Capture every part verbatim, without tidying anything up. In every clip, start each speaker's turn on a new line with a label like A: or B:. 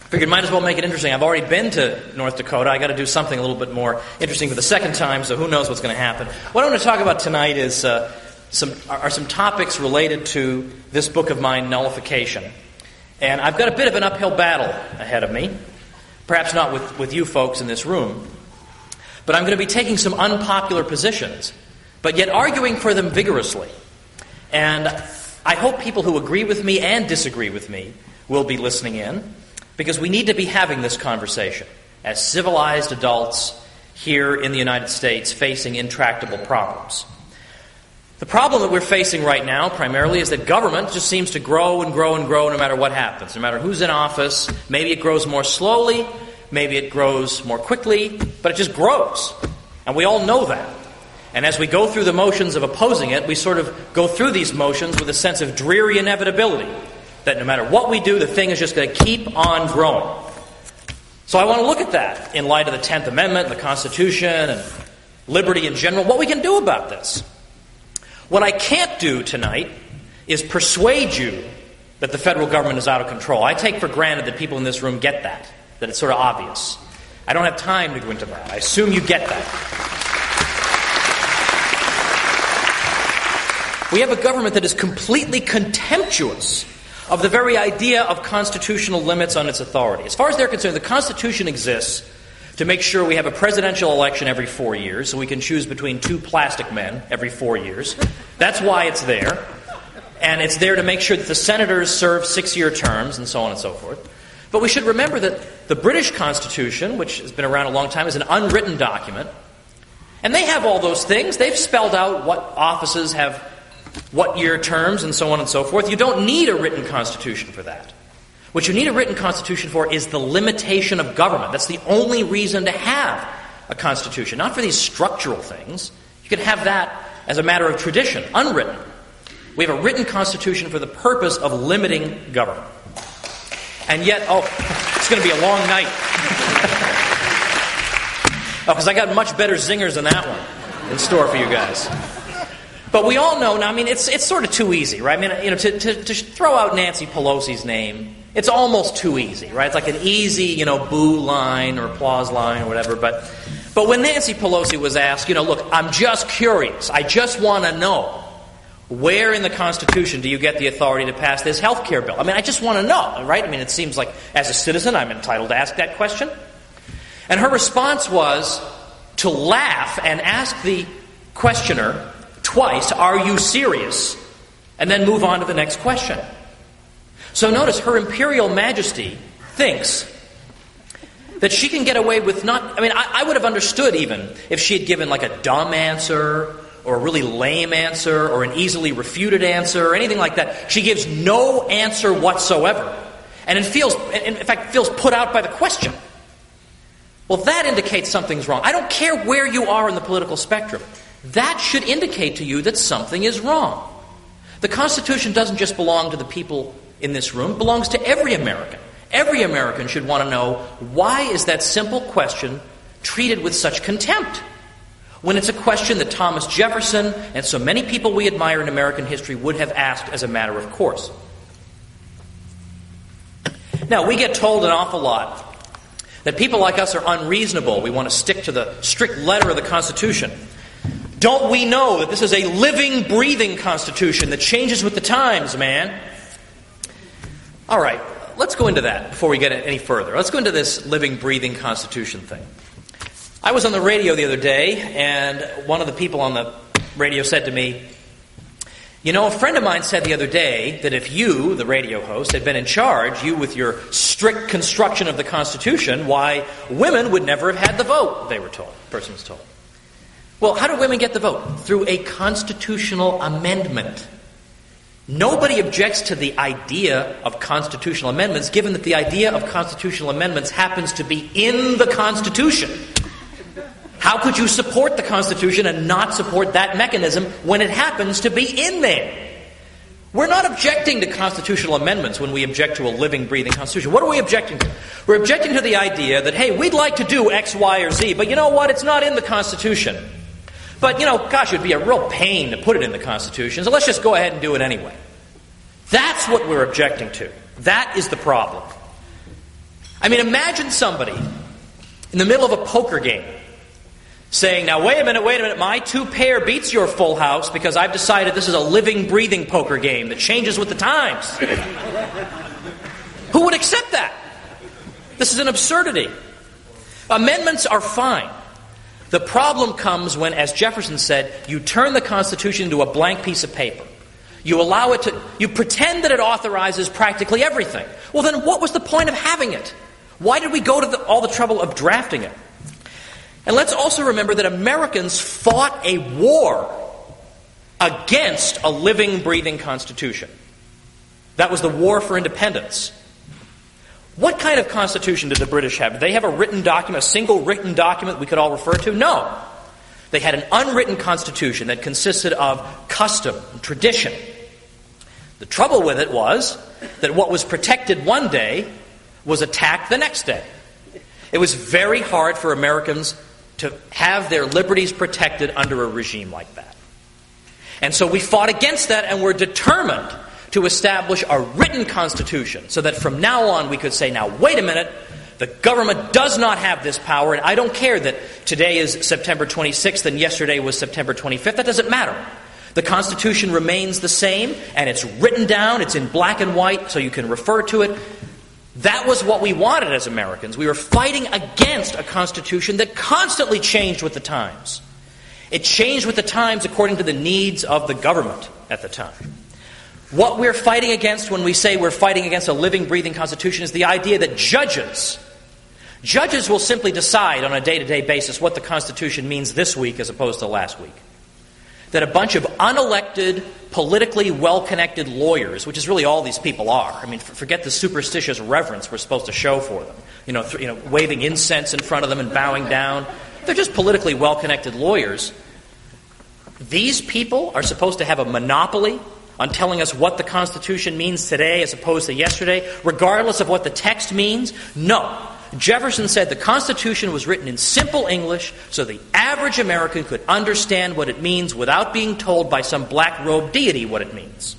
A: Figured might as well make it interesting. I've already been to North Dakota. I got to do something a little bit more interesting for the second time, so who knows what's going to happen. What I want to talk about tonight is uh, some are some topics related to this book of mine, Nullification. And I've got a bit of an uphill battle ahead of me, perhaps not with, with you folks in this room, but I'm going to be taking some unpopular positions, but yet arguing for them vigorously. And I hope people who agree with me and disagree with me will be listening in, because we need to be having this conversation as civilized adults here in the United States facing intractable problems. The problem that we're facing right now primarily is that government just seems to grow and grow and grow no matter what happens, no matter who's in office. Maybe it grows more slowly, maybe it grows more quickly, but it just grows. And we all know that. And as we go through the motions of opposing it, we sort of go through these motions with a sense of dreary inevitability, that no matter what we do, the thing is just going to keep on growing. So I want to look at that in light of the tenth Amendment, and the Constitution, and liberty in general, what we can do about this. What I can't do tonight is persuade you that the federal government is out of control. I take for granted that people in this room get that, that it's sort of obvious. I don't have time to go into that. I assume you get that. We have a government that is completely contemptuous of the very idea of constitutional limits on its authority. As far as they're concerned, the Constitution exists to make sure we have a presidential election every four years, so we can choose between two plastic men every four years. That's why it's there. And it's there to make sure that the senators serve six-year terms and so on and so forth. But we should remember that the British Constitution, which has been around a long time, is an unwritten document. And they have all those things. They've spelled out what offices have what year terms and so on and so forth. You don't need a written constitution for that. What you need a written constitution for is the limitation of government. That's the only reason to have a constitution, not for these structural things. You can have that as a matter of tradition, unwritten. We have a written constitution for the purpose of limiting government. And yet, oh, it's going to be a long night. Oh, because I got much better zingers than that one in store for you guys. But we all know now, I mean, it's it's sort of too easy, right? I mean, you know, to, to, to throw out Nancy Pelosi's name, it's almost too easy, right? It's like an easy, you know, boo line or applause line or whatever. But but when Nancy Pelosi was asked, you know, look, I'm just curious. I just want to know, where in the Constitution do you get the authority to pass this health care bill? I mean, I just want to know, right? I mean, it seems like as a citizen I'm entitled to ask that question. And her response was to laugh and ask the questioner twice, are you serious? And then move on to the next question. So notice, Her Imperial Majesty thinks that she can get away with not... I mean, I, I would have understood even if she had given like a dumb answer or a really lame answer or an easily refuted answer or anything like that. She gives no answer whatsoever. And it feels, in fact, feels put out by the question. Well, that indicates something's wrong. I don't care where you are in the political spectrum. That should indicate to you that something is wrong. The Constitution doesn't just belong to the people in this room. It belongs to every American. Every American should want to know, why is that simple question treated with such contempt? When it's a question that Thomas Jefferson and so many people we admire in American history would have asked as a matter of course. Now, we get told an awful lot that people like us are unreasonable. We want to stick to the strict letter of the Constitution. Don't we know that this is a living, breathing Constitution that changes with the times, man? All right, let's go into that before we get any further. Let's go into this living, breathing Constitution thing. I was on the radio the other day, and one of the people on the radio said to me, you know, a friend of mine said the other day that if you, the radio host, had been in charge, you with your strict construction of the Constitution, why, women would never have had the vote, they were told, the person was told. Well, how do women get the vote? Through a constitutional amendment. Nobody objects to the idea of constitutional amendments, given that the idea of constitutional amendments happens to be in the Constitution. How could you support the Constitution and not support that mechanism when it happens to be in there? We're not objecting to constitutional amendments when we object to a living, breathing Constitution. What are we objecting to? We're objecting to the idea that, hey, we'd like to do X, Y, or Z, but you know what? It's not in the Constitution. But, you know, gosh, it would be a real pain to put it in the Constitution, so let's just go ahead and do it anyway. That's what we're objecting to. That is the problem. I mean, imagine somebody in the middle of a poker game saying, now wait a minute, wait a minute, my two pair beats your full house because I've decided this is a living, breathing poker game that changes with the times. Who would accept that? This is an absurdity. Amendments are fine. The problem comes when, as Jefferson said, you turn the Constitution into a blank piece of paper. You allow it to, you pretend that it authorizes practically everything. Well, then what was the point of having it? Why did we go to the, all the trouble of drafting it? And let's also remember that Americans fought a war against a living, breathing Constitution. That was the War for Independence. What kind of Constitution did the British have? Did they have a written document, a single written document we could all refer to? No. They had an unwritten Constitution that consisted of custom and tradition. The trouble with it was that what was protected one day was attacked the next day. It was very hard for Americans to have their liberties protected under a regime like that. And so we fought against that and were determined to establish a written Constitution so that from now on we could say, now wait a minute, the government does not have this power, and I don't care that today is September twenty-sixth and yesterday was September twenty-fifth. That doesn't matter. The Constitution remains the same, and it's written down, it's in black and white, so you can refer to it. That was what we wanted as Americans. We were fighting against a Constitution that constantly changed with the times. It changed with the times according to the needs of the government at the time. What we're fighting against when we say we're fighting against a living, breathing Constitution is the idea that judges, judges will simply decide on a day-to-day basis what the Constitution means this week as opposed to last week. That a bunch of unelected, politically well-connected lawyers, which is really all these people are. I mean, forget the superstitious reverence we're supposed to show for them. You know, th- you know, waving incense in front of them and bowing down. They're just politically well-connected lawyers. These people are supposed to have a monopoly on telling us what the Constitution means today as opposed to yesterday, regardless of what the text means? No. Jefferson said the Constitution was written in simple English so the average American could understand what it means without being told by some black-robed deity what it means.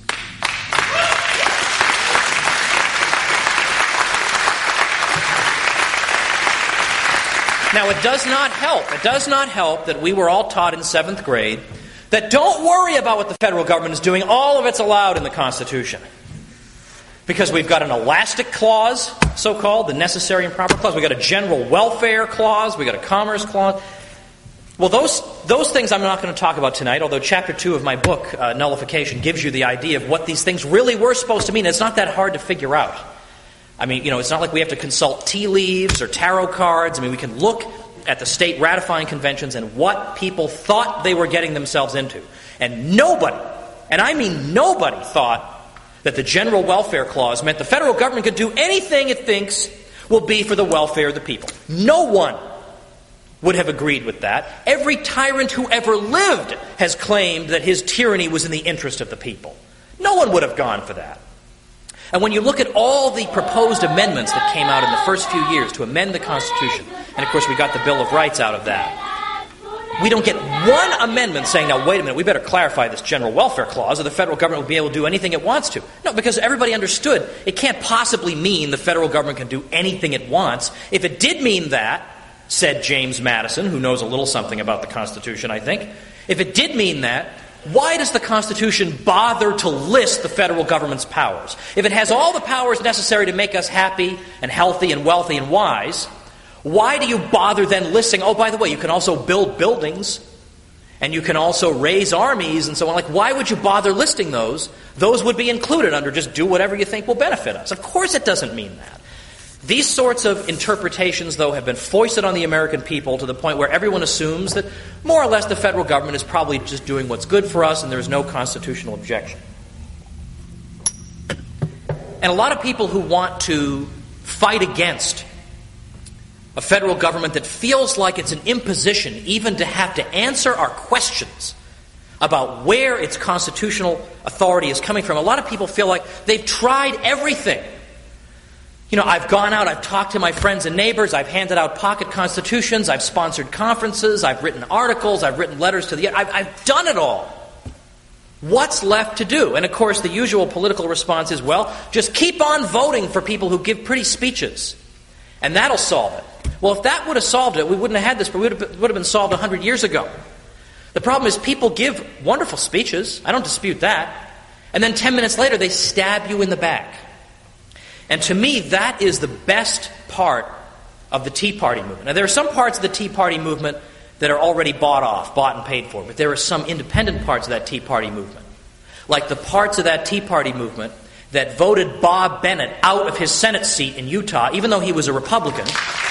A: Now, it does not help. It does not help that we were all taught in seventh grade that don't worry about what the federal government is doing. All of it's allowed in the Constitution. Because we've got an elastic clause, so-called, the necessary and proper clause. We've got a general welfare clause. We've got a commerce clause. Well, those those things I'm not going to talk about tonight, although Chapter two of my book, uh, Nullification, gives you the idea of what these things really were supposed to mean. It's not that hard to figure out. I mean, you know, it's not like we have to consult tea leaves or tarot cards. I mean, we can look at the state ratifying conventions and what people thought they were getting themselves into. And nobody, and I mean nobody, thought that the general welfare clause meant the federal government could do anything it thinks will be for the welfare of the people. No one would have agreed with that. Every tyrant who ever lived has claimed that his tyranny was in the interest of the people. No one would have gone for that. And when you look at all the proposed amendments that came out in the first few years to amend the Constitution, and of course we got the Bill of Rights out of that, we don't get one amendment saying, now wait a minute, we better clarify this general welfare clause or the federal government will be able to do anything it wants to. No, because everybody understood it can't possibly mean the federal government can do anything it wants. If it did mean that, said James Madison, who knows a little something about the Constitution, I think, if it did mean that, why does the Constitution bother to list the federal government's powers? If it has all the powers necessary to make us happy and healthy and wealthy and wise, why do you bother then listing, oh, by the way, you can also build buildings and you can also raise armies and so on. Like, why would you bother listing those? Those would be included under just do whatever you think will benefit us. Of course it doesn't mean that. These sorts of interpretations, though, have been foisted on the American people to the point where everyone assumes that more or less the federal government is probably just doing what's good for us and there's no constitutional objection. And a lot of people who want to fight against a federal government that feels like it's an imposition even to have to answer our questions about where its constitutional authority is coming from, a lot of people feel like they've tried everything. You know, I've gone out, I've talked to my friends and neighbors, I've handed out pocket constitutions, I've sponsored conferences, I've written articles, I've written letters to the... I've, I've done it all. What's left to do? And of course, the usual political response is, well, just keep on voting for people who give pretty speeches. And that'll solve it. Well, if that would have solved it, we wouldn't have had this, but it would have, would have been solved one hundred years ago. The problem is people give wonderful speeches. I don't dispute that. And then ten minutes later, they stab you in the back. And to me, that is the best part of the Tea Party movement. Now, there are some parts of the Tea Party movement that are already bought off, bought and paid for, but there are some independent parts of that Tea Party movement. Like the parts of that Tea Party movement that voted Bob Bennett out of his Senate seat in Utah, even though he was a Republican,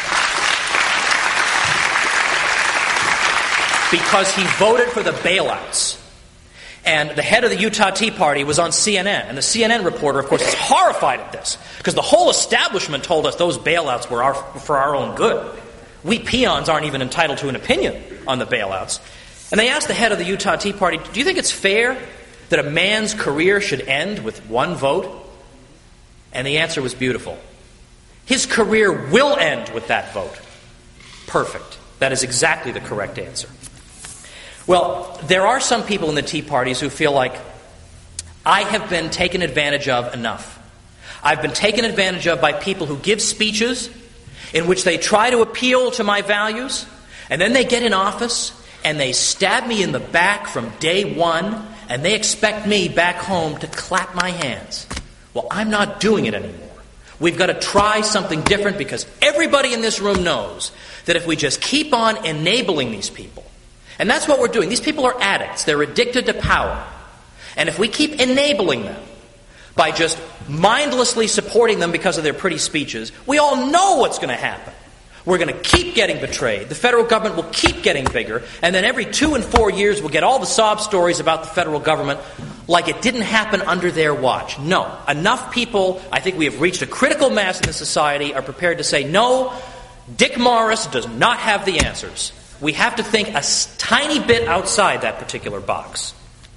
A: because he voted for the bailouts. And the head of the Utah Tea Party was on C N N. And the C N N reporter, of course, is horrified at this, because the whole establishment told us those bailouts were our, for our own good. We peons aren't even entitled to an opinion on the bailouts. And they asked the head of the Utah Tea Party, do you think it's fair that a man's career should end with one vote? And the answer was beautiful. His career will end with that vote. Perfect. That is exactly the correct answer. Well, there are some people in the Tea Parties who feel like, I have been taken advantage of enough. I've been taken advantage of by people who give speeches in which they try to appeal to my values, and then they get in office and they stab me in the back from day one, and they expect me back home to clap my hands. Well, I'm not doing it anymore. We've got to try something different, because everybody in this room knows that if we just keep on enabling these people, and that's what we're doing. These people are addicts. They're addicted to power. And if we keep enabling them by just mindlessly supporting them because of their pretty speeches, we all know what's going to happen. We're going to keep getting betrayed. The federal government will keep getting bigger. And then every two and four years, we'll get all the sob stories about the federal government like it didn't happen under their watch. No. Enough people, I think we have reached a critical mass in the society, are prepared to say, no, Dick Morris does not have the answers. We have to think a tiny bit outside that particular box.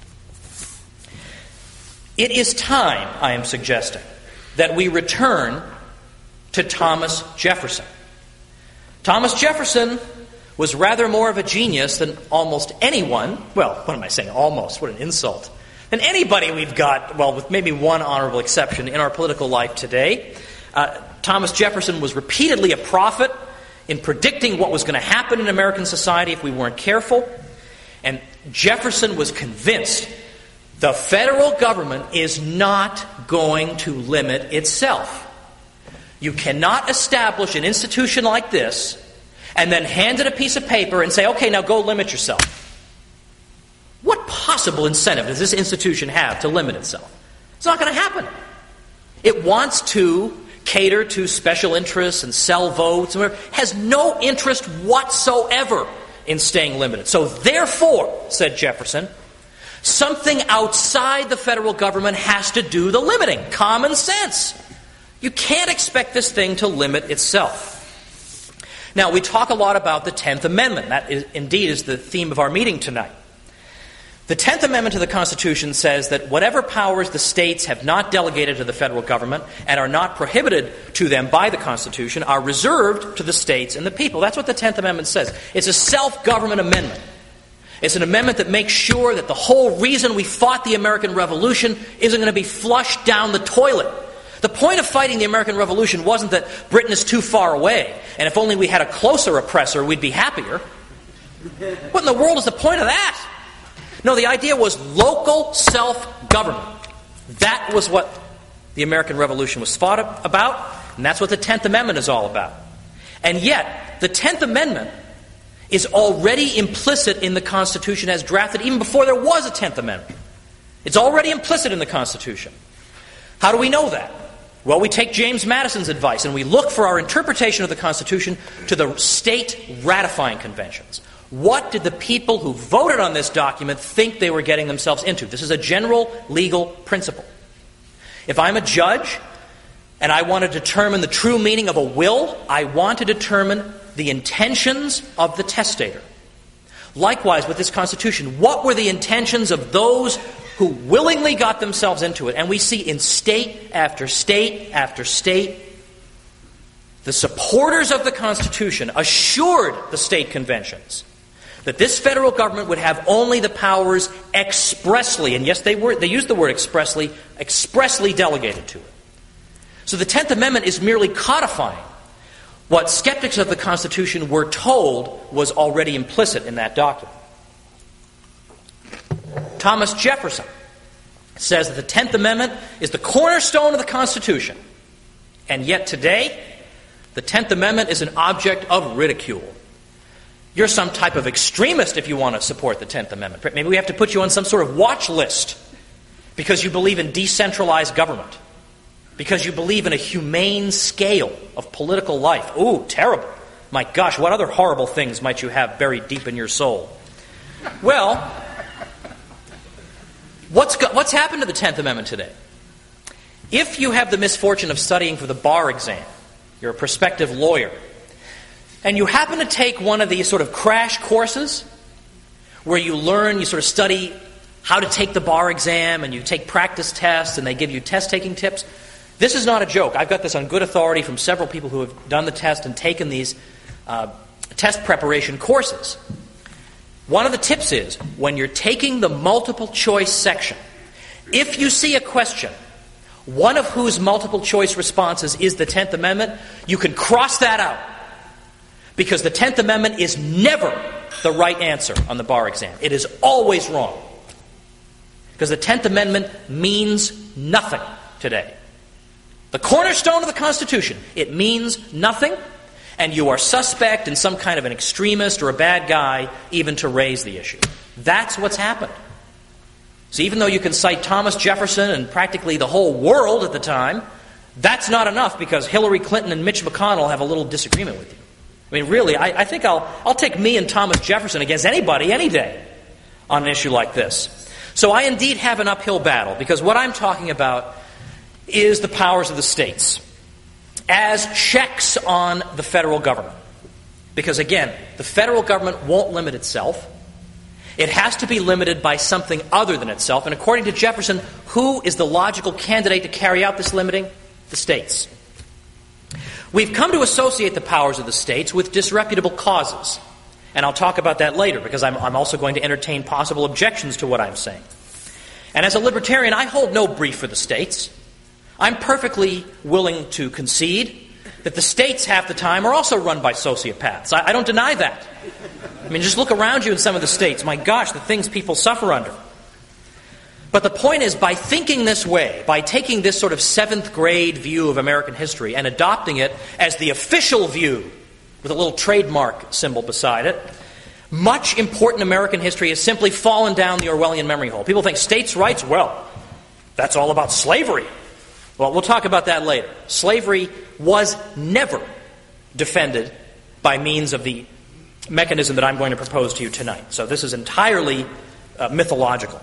A: It is time, I am suggesting, that we return to Thomas Jefferson. Thomas Jefferson was rather more of a genius than almost anyone, well, what am I saying, almost, what an insult, than anybody we've got, well, with maybe one honorable exception in our political life today. Uh, Thomas Jefferson was repeatedly a prophet in predicting what was going to happen in American society if we weren't careful. And Jefferson was convinced the federal government is not going to limit itself. You cannot establish an institution like this and then hand it a piece of paper and say, okay, now go limit yourself. What possible incentive does this institution have to limit itself? It's not going to happen. It wants to cater to special interests and sell votes, and has no interest whatsoever in staying limited. So therefore, said Jefferson, something outside the federal government has to do the limiting. Common sense. You can't expect this thing to limit itself. Now, we talk a lot about the tenth Amendment. That is, indeed is the theme of our meeting tonight. The tenth Amendment to the Constitution says that whatever powers the states have not delegated to the federal government and are not prohibited to them by the Constitution are reserved to the states and the people. That's what the tenth Amendment says. It's a self-government amendment. It's an amendment that makes sure that the whole reason we fought the American Revolution isn't going to be flushed down the toilet. The point of fighting the American Revolution wasn't that Britain is too far away, and if only we had a closer oppressor, we'd be happier. What in the world is the point of that? No, the idea was local self-government. That was what the American Revolution was fought about, and that's what the tenth Amendment is all about. And yet, the tenth Amendment is already implicit in the Constitution as drafted, even before there was a tenth Amendment. It's already implicit in the Constitution. How do we know that? Well, we take James Madison's advice, and we look for our interpretation of the Constitution to the state ratifying conventions. What did the people who voted on this document think they were getting themselves into? This is a general legal principle. If I'm a judge and I want to determine the true meaning of a will, I want to determine the intentions of the testator. Likewise, with this Constitution, what were the intentions of those who willingly got themselves into it? And we see in state after state after state, the supporters of the Constitution assured the state conventions that this federal government would have only the powers expressly, and yes, they were they used the word expressly, expressly delegated to it. So the tenth Amendment is merely codifying what skeptics of the Constitution were told was already implicit in that document. Thomas Jefferson says that the tenth Amendment is the cornerstone of the Constitution. And yet today, the tenth Amendment is an object of ridicule. You're some type of extremist if you want to support the tenth Amendment. Maybe we have to put you on some sort of watch list because you believe in decentralized government, because you believe in a humane scale of political life. Ooh, terrible. My gosh, what other horrible things might you have buried deep in your soul? Well, what's go- what's happened to the tenth Amendment today? If you have the misfortune of studying for the bar exam, you're a prospective lawyer, and you happen to take one of these sort of crash courses where you learn, you sort of study how to take the bar exam, and you take practice tests, and they give you test-taking tips, this is not a joke. I've got this on good authority from several people who have done the test and taken these uh, test preparation courses. One of the tips is, when you're taking the multiple choice section, if you see a question, one of whose multiple choice responses is the tenth Amendment, you can cross that out. Because the tenth Amendment is never the right answer on the bar exam. It is always wrong. Because the tenth Amendment means nothing today. The cornerstone of the Constitution, it means nothing, and you are suspect and some kind of an extremist or a bad guy even to raise the issue. That's what's happened. So even though you can cite Thomas Jefferson and practically the whole world at the time, that's not enough because Hillary Clinton and Mitch McConnell have a little disagreement with you. I mean, really, I, I think I'll, I'll take me and Thomas Jefferson against anybody, any day, on an issue like this. So I indeed have an uphill battle, because what I'm talking about is the powers of the states as checks on the federal government. Because again, the federal government won't limit itself. It has to be limited by something other than itself. And according to Jefferson, who is the logical candidate to carry out this limiting? The states. We've come to associate the powers of the states with disreputable causes. And I'll talk about that later, because I'm, I'm also going to entertain possible objections to what I'm saying. And as a libertarian, I hold no brief for the states. I'm perfectly willing to concede that the states half the time are also run by sociopaths. I, I don't deny that. I mean, just look around you in some of the states. My gosh, the things people suffer under. But the point is, by thinking this way, by taking this sort of seventh grade view of American history and adopting it as the official view with a little trademark symbol beside it, much important American history has simply fallen down the Orwellian memory hole. People think states' rights, well, that's all about slavery. Well, we'll talk about that later. Slavery was never defended by means of the mechanism that I'm going to propose to you tonight. So this is entirely uh, mythological.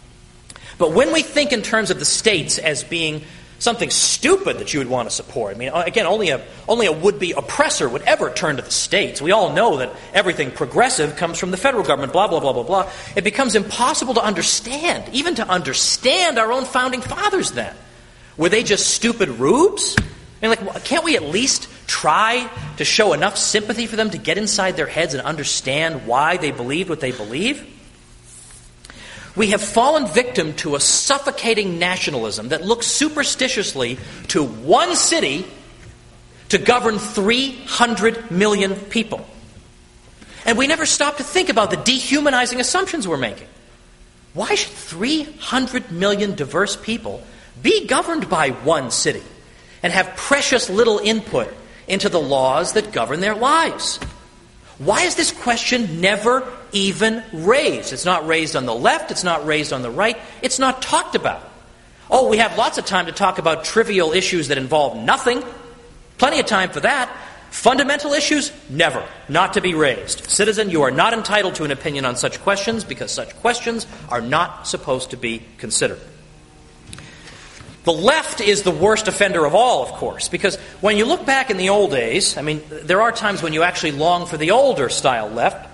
A: But when we think in terms of the states as being something stupid that you would want to support, I mean, again, only a only a would-be oppressor would ever turn to the states. We all know that everything progressive comes from the federal government, blah, blah, blah, blah, blah. It becomes impossible to understand, even to understand our own founding fathers then. Were they just stupid rubes? I mean, like, can't we at least try to show enough sympathy for them to get inside their heads and understand why they believed what they believe? We have fallen victim to a suffocating nationalism that looks superstitiously to one city to govern three hundred million people. And we never stop to think about the dehumanizing assumptions we're making. Why should three hundred million diverse people be governed by one city and have precious little input into the laws that govern their lives? Why is this question never even raised? It's not raised on the left, it's not raised on the right, it's not talked about. Oh, we have lots of time to talk about trivial issues that involve nothing. Plenty of time for that. Fundamental issues, never. Not to be raised. Citizen, you are not entitled to an opinion on such questions because such questions are not supposed to be considered. The left is the worst offender of all, of course, because when you look back in the old days, I mean, there are times when you actually long for the older style left.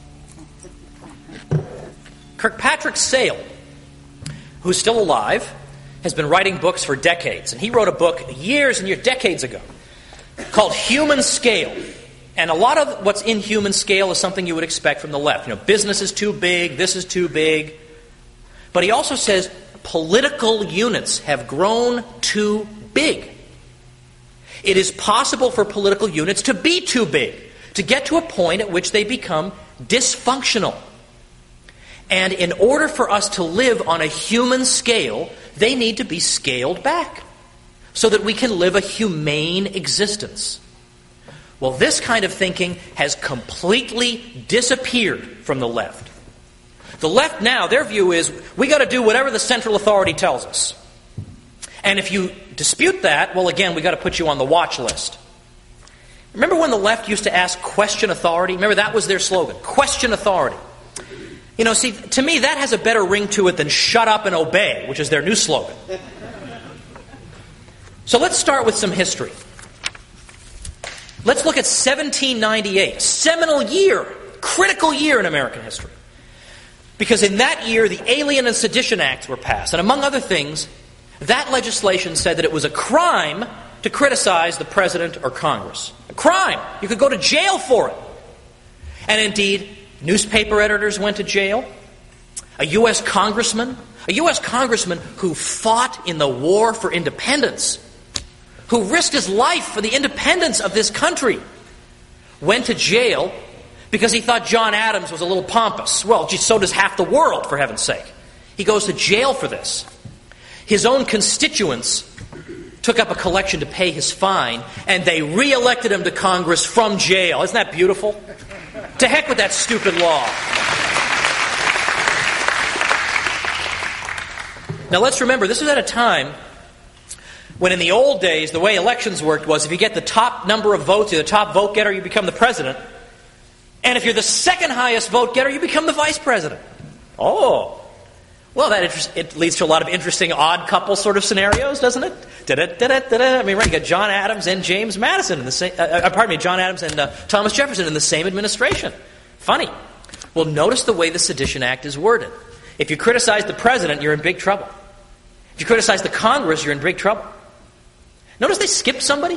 A: Kirkpatrick Sale, who's still alive, has been writing books for decades, and he wrote a book years and years, decades ago, called Human Scale. And a lot of what's in Human Scale is something you would expect from the left. You know, business is too big, this is too big. But he also says political units have grown too big. It is possible for political units to be too big, to get to a point at which they become dysfunctional. And in order for us to live on a human scale, they need to be scaled back so that we can live a humane existence. Well, this kind of thinking has completely disappeared from the left. The left now, their view is, we got to do whatever the central authority tells us. And if you dispute that, well, again, we got to put you on the watch list. Remember when the left used to ask, question authority? Remember, that was their slogan, question authority. You know, see, to me, that has a better ring to it than shut up and obey, which is their new slogan. So let's start with some history. Let's look at seventeen ninety-eight, a seminal year, critical year in American history. Because in that year, the Alien and Sedition Acts were passed. And among other things, that legislation said that it was a crime to criticize the president or Congress. A crime. You could go to jail for it. And indeed, newspaper editors went to jail. A U S congressman, a U S congressman who fought in the war for independence, who risked his life for the independence of this country, went to jail because he thought John Adams was a little pompous. Well, gee, so does half the world, for heaven's sake. He goes to jail for this. His own constituents took up a collection to pay his fine, and they re-elected him to Congress from jail. Isn't that beautiful? To heck with that stupid law. Now let's remember, this was at a time when in the old days, the way elections worked was if you get the top number of votes, you're the top vote getter, you become the president. And if you're the second highest vote getter, you become the vice president. Oh. Well, that inter- it leads to a lot of interesting odd couple sort of scenarios, doesn't it? Da-da-da-da-da-da. I mean, right, you got John Adams and James Madison in the same, uh, uh, pardon me, John Adams and uh, Thomas Jefferson in the same administration. Funny. Well, notice the way the Sedition Act is worded. If you criticize the president, you're in big trouble. If you criticize the Congress, you're in big trouble. Notice they skipped somebody.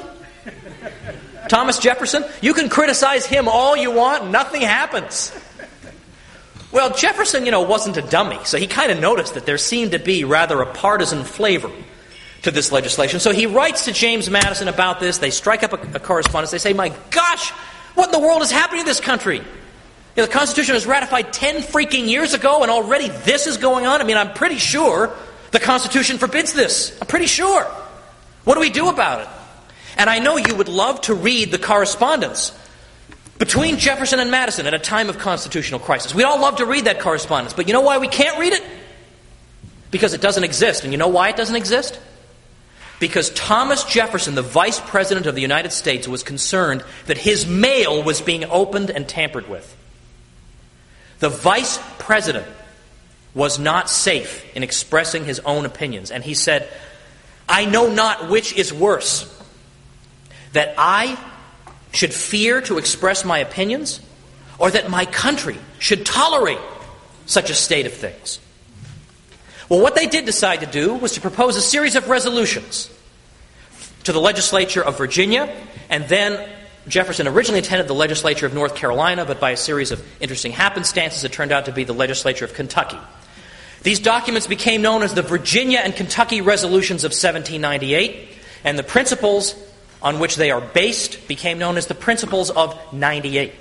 A: Thomas Jefferson, you can criticize him all you want, nothing happens. Well, Jefferson, you know, wasn't a dummy, so he kind of noticed that there seemed to be rather a partisan flavor to this legislation. So he writes to James Madison about this. They strike up a, a correspondence. They say, my gosh, what in the world is happening to this country? You know, the Constitution was ratified ten freaking years ago, and already this is going on. I mean, I'm pretty sure the Constitution forbids this. I'm pretty sure. What do we do about it? And I know you would love to read the correspondence between Jefferson and Madison at a time of constitutional crisis. We'd all love to read that correspondence, but you know why we can't read it? Because it doesn't exist. And you know why it doesn't exist? Because Thomas Jefferson, the Vice President of the United States, was concerned that his mail was being opened and tampered with. The Vice President was not safe in expressing his own opinions. And he said, I know not which is worse, that I should fear to express my opinions, or that my country should tolerate such a state of things. Well, what they did decide to do was to propose a series of resolutions to the legislature of Virginia, and then Jefferson originally intended the legislature of North Carolina, but by a series of interesting happenstances, it turned out to be the legislature of Kentucky. These documents became known as the Virginia and Kentucky Resolutions of seventeen ninety-eight, and the principles on which they are based became known as the Principles of ninety-eight.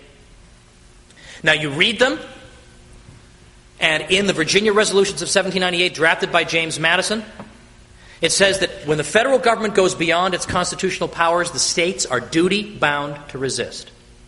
A: Now you read them, and in the Virginia Resolutions of seventeen ninety-eight, drafted by James Madison, it says that when the federal government goes beyond its constitutional powers, the states are duty-bound to resist.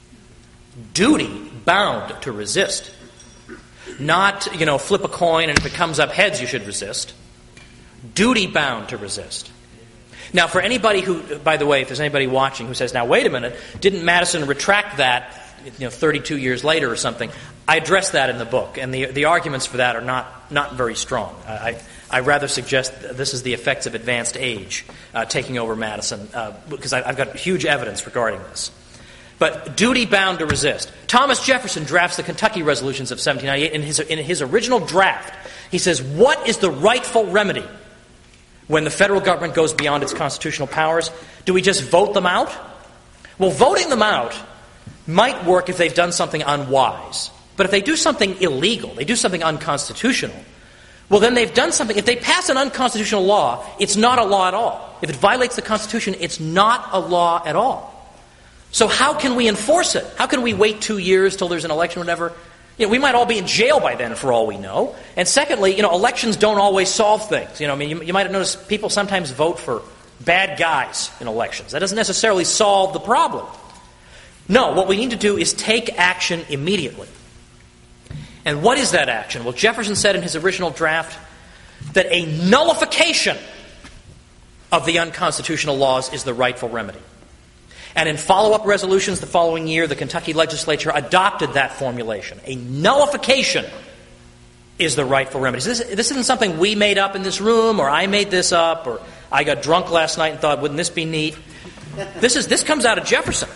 A: Duty-bound to resist. Not, you know, flip a coin and if it comes up heads, you should resist. Duty-bound to resist. Now, for anybody who, by the way, if there's anybody watching who says, now, wait a minute, didn't Madison retract that, you know, thirty-two years later or something? I address that in the book, and the the arguments for that are not, not very strong. I, I rather suggest that this is the effects of advanced age uh, taking over Madison, uh, because I, I've got huge evidence regarding this. But duty-bound to resist. Thomas Jefferson drafts the Kentucky Resolutions of seventeen ninety-eight. In his, in his original draft, he says, what is the rightful remedy when the federal government goes beyond its constitutional powers? Do we just vote them out? Well, voting them out might work if they've done something unwise. But if they do something illegal, they do something unconstitutional, well, then they've done something. If they pass an unconstitutional law, it's not a law at all. if it violates the Constitution, it's not a law at all. So how can we enforce it? How can we wait two years till there's an election or whatever? You know, we might all be in jail by then for all we know. And secondly, you know, elections don't always solve things. You know, I mean, you, you might have noticed people sometimes vote for bad guys in elections. That doesn't necessarily solve the problem. No, what we need to do is take action immediately. And what is that action? Well, Jefferson said in his original draft that a nullification of the unconstitutional laws is the rightful remedy. And in follow-up resolutions the following year, the Kentucky legislature adopted that formulation. A nullification is the rightful remedy. So this, this isn't something we made up in this room, or I made this up, or I got drunk last night and thought, wouldn't this be neat? This is this comes out of Jefferson.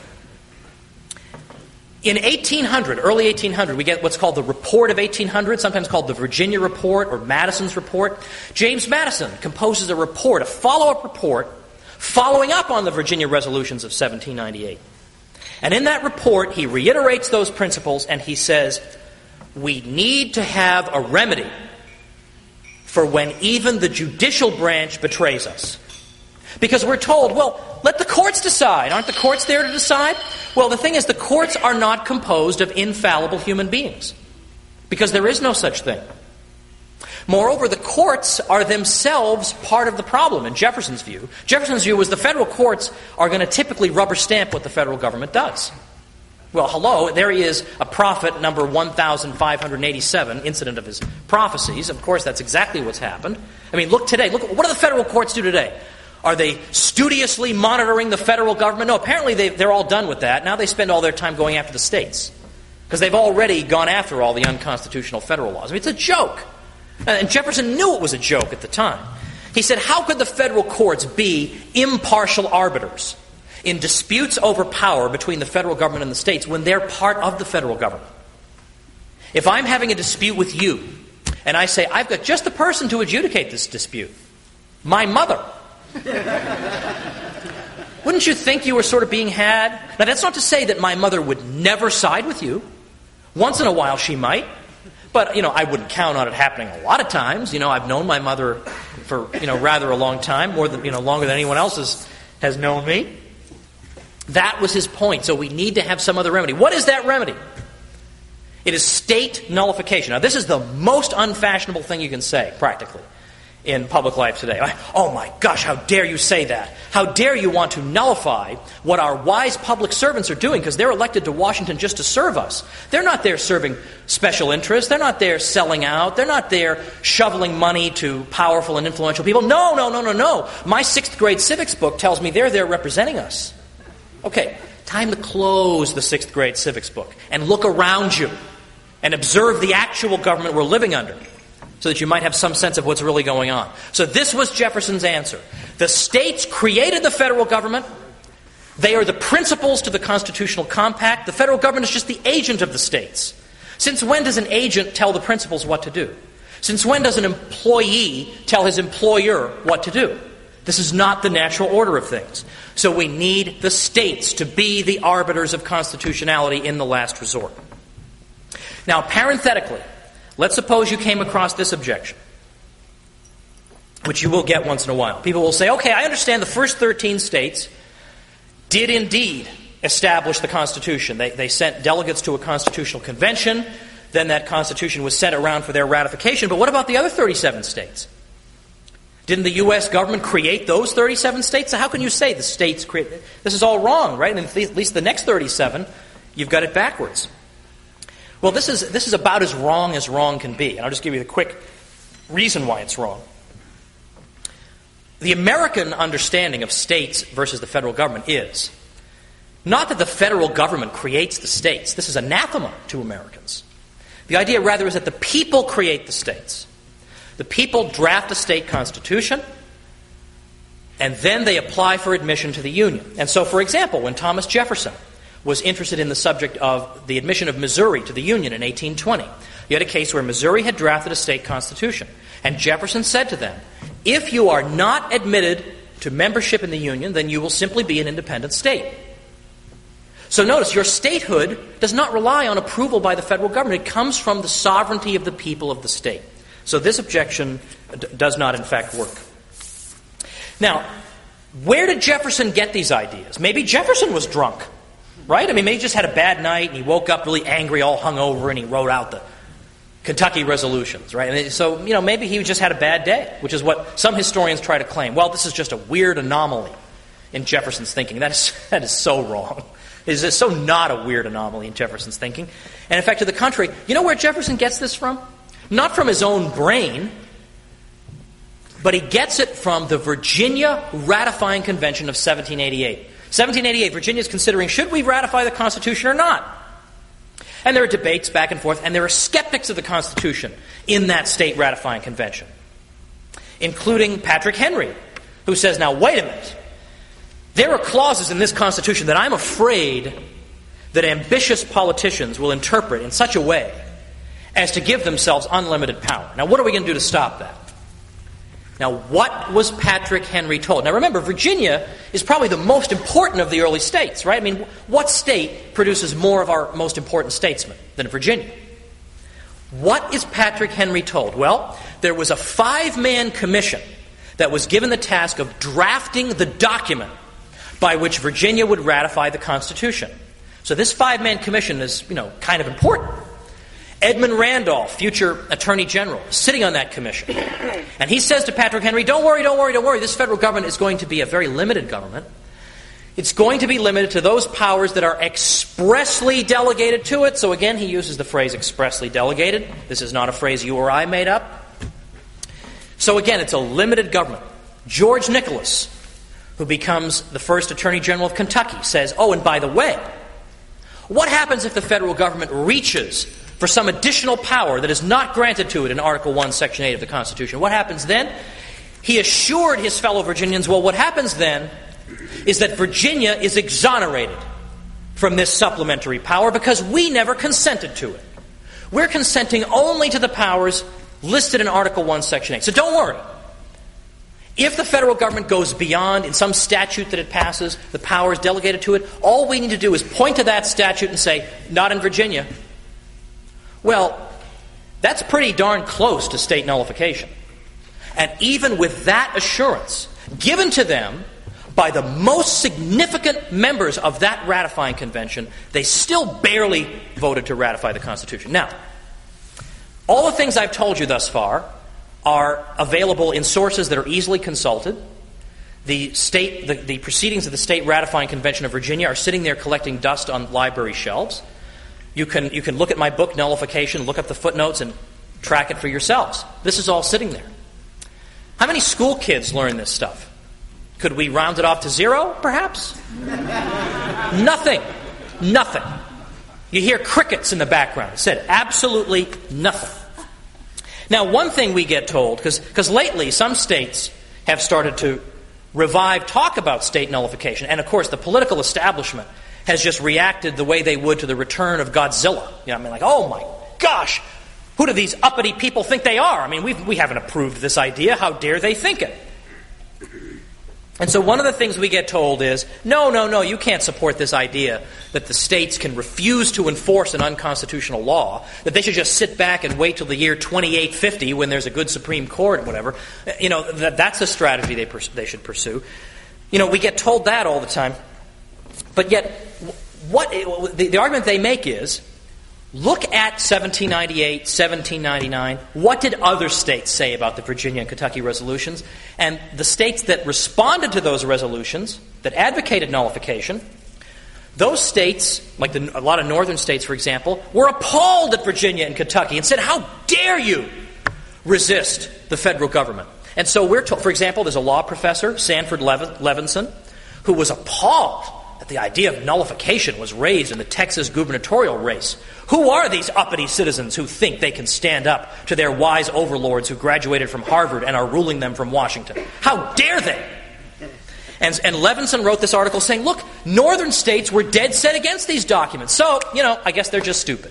A: In eighteen hundred, early eighteen hundred, we get what's called the Report of eighteen hundred, sometimes called the Virginia Report or Madison's Report. James Madison composes a report, a follow-up report, following up on the Virginia resolutions of seventeen ninety-eight. And in that report, he reiterates those principles and he says, we need to have a remedy for when even the judicial branch betrays us. Because we're told, well, let the courts decide. Aren't the courts there to decide? Well, the thing is, the courts are not composed of infallible human beings. Because there is no such thing. Moreover, the courts are themselves part of the problem, in Jefferson's view. Jefferson's view was the federal courts are going to typically rubber stamp what the federal government does. Well, hello, there he is, a prophet number one thousand five hundred eighty-seven, incident of his prophecies. Of course, that's exactly what's happened. I mean, look today. Look, what do the federal courts do today? Are they studiously monitoring the federal government? No, apparently they, they're all done with that. Now they spend all their time going after the states. Because they've already gone after all the unconstitutional federal laws. I mean, it's a joke. And Jefferson knew it was a joke at the time. He said, how could the federal courts be impartial arbiters in disputes over power between the federal government and the states when they're part of the federal government? If I'm having a dispute with you, and I say, I've got just the person to adjudicate this dispute, my mother, wouldn't you think you were sort of being had? Now, that's not to say that my mother would never side with you. Once in a while she might. But, you know, I wouldn't count on it happening a lot of times. You know, I've known my mother for, you know, rather a long time, more than, you know, longer than anyone else has, has known me. That was his point. So we need to have some other remedy. What is that remedy? It is state nullification. Now, this is the most unfashionable thing you can say, practically, in public life today. Oh my gosh, how dare you say that? How dare you want to nullify what our wise public servants are doing, because they're elected to Washington just to serve us. They're not there serving special interests. They're not there selling out. They're not there shoveling money to powerful and influential people. No, no, no, no, no. My sixth grade civics book tells me they're there representing us. Okay, time to close the sixth grade civics book and look around you and observe the actual government we're living under, so that you might have some sense of what's really going on. So this was Jefferson's answer. The states created the federal government. They are the principles to the constitutional compact. The federal government is just the agent of the states. Since when does an agent tell the principals what to do? Since when does an employee tell his employer what to do? This is not the natural order of things. So we need the states to be the arbiters of constitutionality in the last resort. Now, parenthetically, let's suppose you came across this objection, which you will get once in a while. People will say, okay, I understand the first thirteen states did indeed establish the Constitution. They, they sent delegates to a constitutional convention. Then that Constitution was sent around for their ratification. But what about the other thirty-seven states? Didn't the U S government create those thirty-seven states? So how can you say the states created? This is all wrong, right? And at least the next thirty-seven, you've got it backwards. Well, this is this is about as wrong as wrong can be. And I'll just give you the quick reason why it's wrong. The American understanding of states versus the federal government is not that the federal government creates the states. This is anathema to Americans. The idea, rather, is that the people create the states. The people draft a state constitution, and then they apply for admission to the Union. And so, for example, when Thomas Jefferson was interested in the subject of the admission of Missouri to the Union in eighteen twenty. You had a case where Missouri had drafted a state constitution. And Jefferson said to them, if you are not admitted to membership in the Union, then you will simply be an independent state. So notice, your statehood does not rely on approval by the federal government. It comes from the sovereignty of the people of the state. So this objection d- does not, in fact, work. Now, Where did Jefferson get these ideas? Maybe Jefferson was drunk, right? I mean, maybe he just had a bad night and he woke up really angry, all hungover, and he wrote out the Kentucky resolutions, right? And so, you know, maybe he just had a bad day, which is what some historians try to claim. Well, this is just a weird anomaly in Jefferson's thinking. That is, that is so wrong. It is so not a weird anomaly in Jefferson's thinking. And in fact, to the contrary, you know where Jefferson gets this from? Not from his own brain, but he gets it from the Virginia Ratifying Convention of seventeen eighty-eight. seventeen eighty-eight, Virginia is considering, should we ratify the Constitution or not? And there are debates back and forth, and there are skeptics of the Constitution in that state ratifying convention, including Patrick Henry, who says, now, wait a minute. There are clauses in this Constitution that I'm afraid that ambitious politicians will interpret in such a way as to give themselves unlimited power. Now, what are we going to do to stop that? Now, what was Patrick Henry told? Now, remember, Virginia is probably the most important of the early states, right? I mean, what state produces more of our most important statesmen than Virginia? What is Patrick Henry told? Well, there was a five-man commission that was given the task of drafting the document by which Virginia would ratify the Constitution. So this five-man commission is, you know, kind of important. Edmund Randolph, future Attorney General, sitting on that commission. And he says to Patrick Henry, don't worry, don't worry, don't worry. This federal government is going to be a very limited government. It's going to be limited to those powers that are expressly delegated to it. So again, he uses the phrase expressly delegated. This is not a phrase you or I made up. So again, it's a limited government. George Nicholas, who becomes the first Attorney General of Kentucky, says, oh, and by the way, what happens if the federal government reaches for some additional power that is not granted to it in Article one, Section eight of the Constitution? What happens then? He assured his fellow Virginians, well, what happens then is that Virginia is exonerated from this supplementary power because we never consented to it. We're consenting only to the powers listed in Article one, Section eight. So don't worry. If the federal government goes beyond, in some statute that it passes, the powers delegated to it, all we need to do is point to that statute and say, not in Virginia. Well, that's pretty darn close to state nullification. And even with that assurance given to them by the most significant members of that ratifying convention, they still barely voted to ratify the Constitution. Now, all the things I've told you thus far are available in sources that are easily consulted. The state, the, the proceedings of the State Ratifying Convention of Virginia are sitting there collecting dust on library shelves. You can, you can look at my book, Nullification, look up the footnotes, and track it for yourselves. This is all sitting there. How many school kids learn this stuff? Could we round it off to zero, perhaps? Nothing. Nothing. You hear crickets in the background. It said absolutely nothing. Now, one thing we get told, because lately some states have started to revive talk about state nullification, and of course the political establishment has just reacted the way they would to the return of Godzilla. You know, I mean, like, oh my gosh, who do these uppity people think they are? I mean, we've, we haven't approved this idea. How dare they think it? And so one of the things we get told is, no, no, no, you can't support this idea that the states can refuse to enforce an unconstitutional law, that they should just sit back and wait till the year twenty-eight fifty when there's a good Supreme Court or whatever. You know, that, that's a strategy they, pers- they should pursue. You know, we get told that all the time. But yet, what the, the argument they make is, look at seventeen ninety-eight, seventeen ninety-nine. What did other states say about the Virginia and Kentucky resolutions? And the states that responded to those resolutions, that advocated nullification, those states, like the, a lot of northern states, for example, were appalled at Virginia and Kentucky and said, how dare you resist the federal government? And so we're told, for example, there's a law professor, Sanford Levinson, who was appalled that the idea of nullification was raised in the Texas gubernatorial race. Who are these uppity citizens who think they can stand up to their wise overlords who graduated from Harvard and are ruling them from Washington? How dare they? And, and Levinson wrote this article saying, look, northern states were dead set against these documents. So, you know, I guess they're just stupid.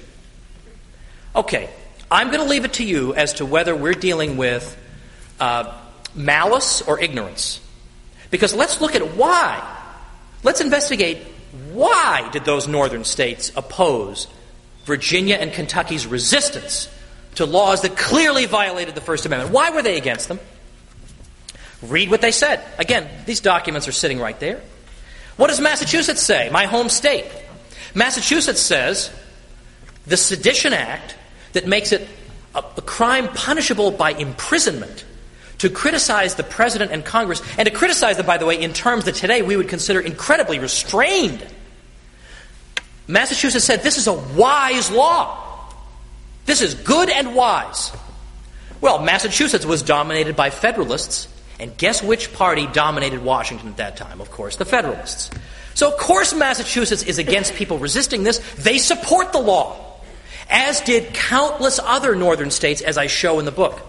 A: Okay, I'm going to leave it to you as to whether we're dealing with uh, malice or ignorance. Because let's look at why. Let's investigate why did those northern states oppose Virginia and Kentucky's resistance to laws that clearly violated the First Amendment. Why were they against them? Read what they said. Again, these documents are sitting right there. What does Massachusetts say? My home state. Massachusetts says the Sedition Act that makes it a, a crime punishable by imprisonment to criticize the president and Congress, and to criticize them, by the way, in terms that today we would consider incredibly restrained. Massachusetts said this is a wise law. This is good and wise. Well, Massachusetts was dominated by Federalists, and guess which party dominated Washington at that time? Of course, the Federalists. So, of course, Massachusetts is against people resisting this. They support the law, as did countless other northern states, as I show in the book.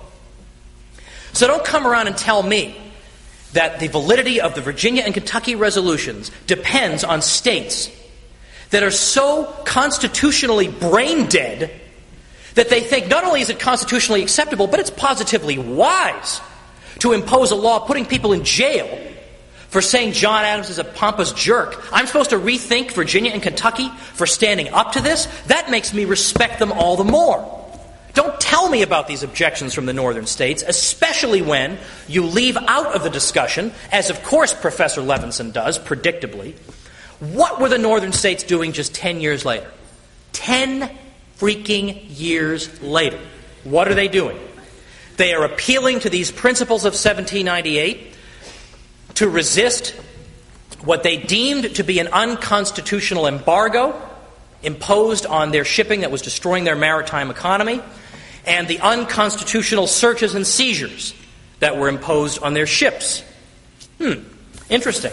A: So don't come around and tell me that the validity of the Virginia and Kentucky resolutions depends on states that are so constitutionally brain dead that they think not only is it constitutionally acceptable, but it's positively wise to impose a law putting people in jail for saying John Adams is a pompous jerk. I'm supposed to rethink Virginia and Kentucky for standing up to this? That makes me respect them all the more. Don't tell me about these objections from the northern states, especially when you leave out of the discussion, as of course Professor Levinson does, predictably, what were the northern states doing just ten years later? Ten freaking years later. What are they doing? They are appealing to these principles of seventeen ninety-eight to resist what they deemed to be an unconstitutional embargo imposed on their shipping that was destroying their maritime economy, and the unconstitutional searches and seizures that were imposed on their ships. Hmm, interesting.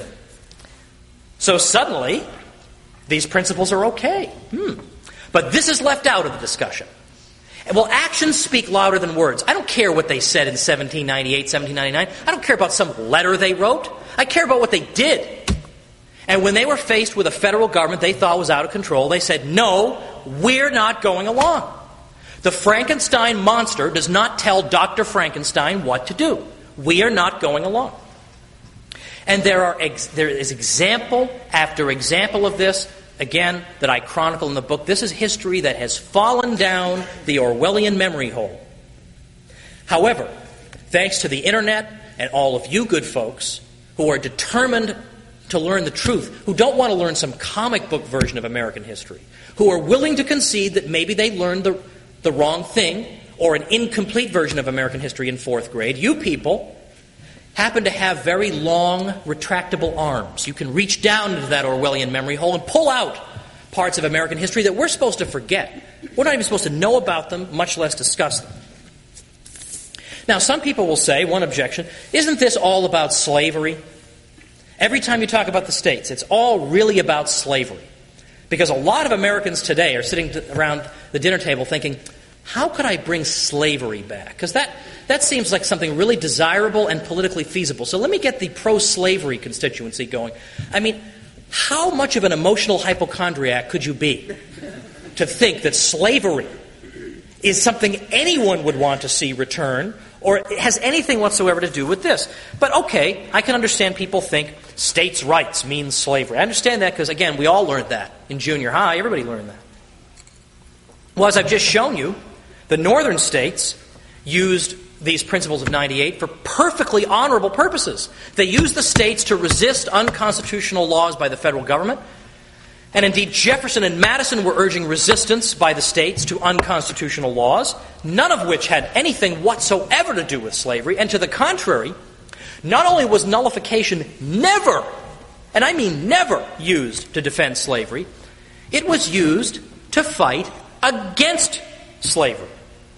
A: So suddenly, these principles are okay. Hmm. But this is left out of the discussion. Well, actions speak louder than words. I don't care what they said in seventeen ninety-eight, seventeen ninety-nine. I don't care about some letter they wrote. I care about what they did. And when they were faced with a federal government they thought was out of control, they said, no, we're not going along. The Frankenstein monster does not tell Doctor Frankenstein what to do. We are not going along. And there are ex- there is example after example of this, again, that I chronicle in the book. This is history that has fallen down the Orwellian memory hole. However, thanks to the internet and all of you good folks who are determined to learn the truth, who don't want to learn some comic book version of American history, who are willing to concede that maybe they learned the, the wrong thing or an incomplete version of American history in fourth grade, you people happen to have very long, retractable arms. You can reach down into that Orwellian memory hole and pull out parts of American history that we're supposed to forget. We're not even supposed to know about them, much less discuss them. Now, some people will say, one objection, isn't this all about slavery? Every time you talk about the states, it's all really about slavery. Because a lot of Americans today are sitting around the dinner table thinking, how could I bring slavery back? Because that, that seems like something really desirable and politically feasible. So let me get the pro-slavery constituency going. I mean, how much of an emotional hypochondriac could you be to think that slavery is something anyone would want to see return, or it has anything whatsoever to do with this? But okay, I can understand people think states' rights means slavery. I understand that because, again, we all learned that in junior high. Everybody learned that. Well, as I've just shown you, the northern states used these principles of ninety-eight for perfectly honorable purposes. They used the states to resist unconstitutional laws by the federal government. And indeed, Jefferson and Madison were urging resistance by the states to unconstitutional laws, none of which had anything whatsoever to do with slavery. And to the contrary, not only was nullification never, and I mean never, used to defend slavery, it was used to fight against slavery.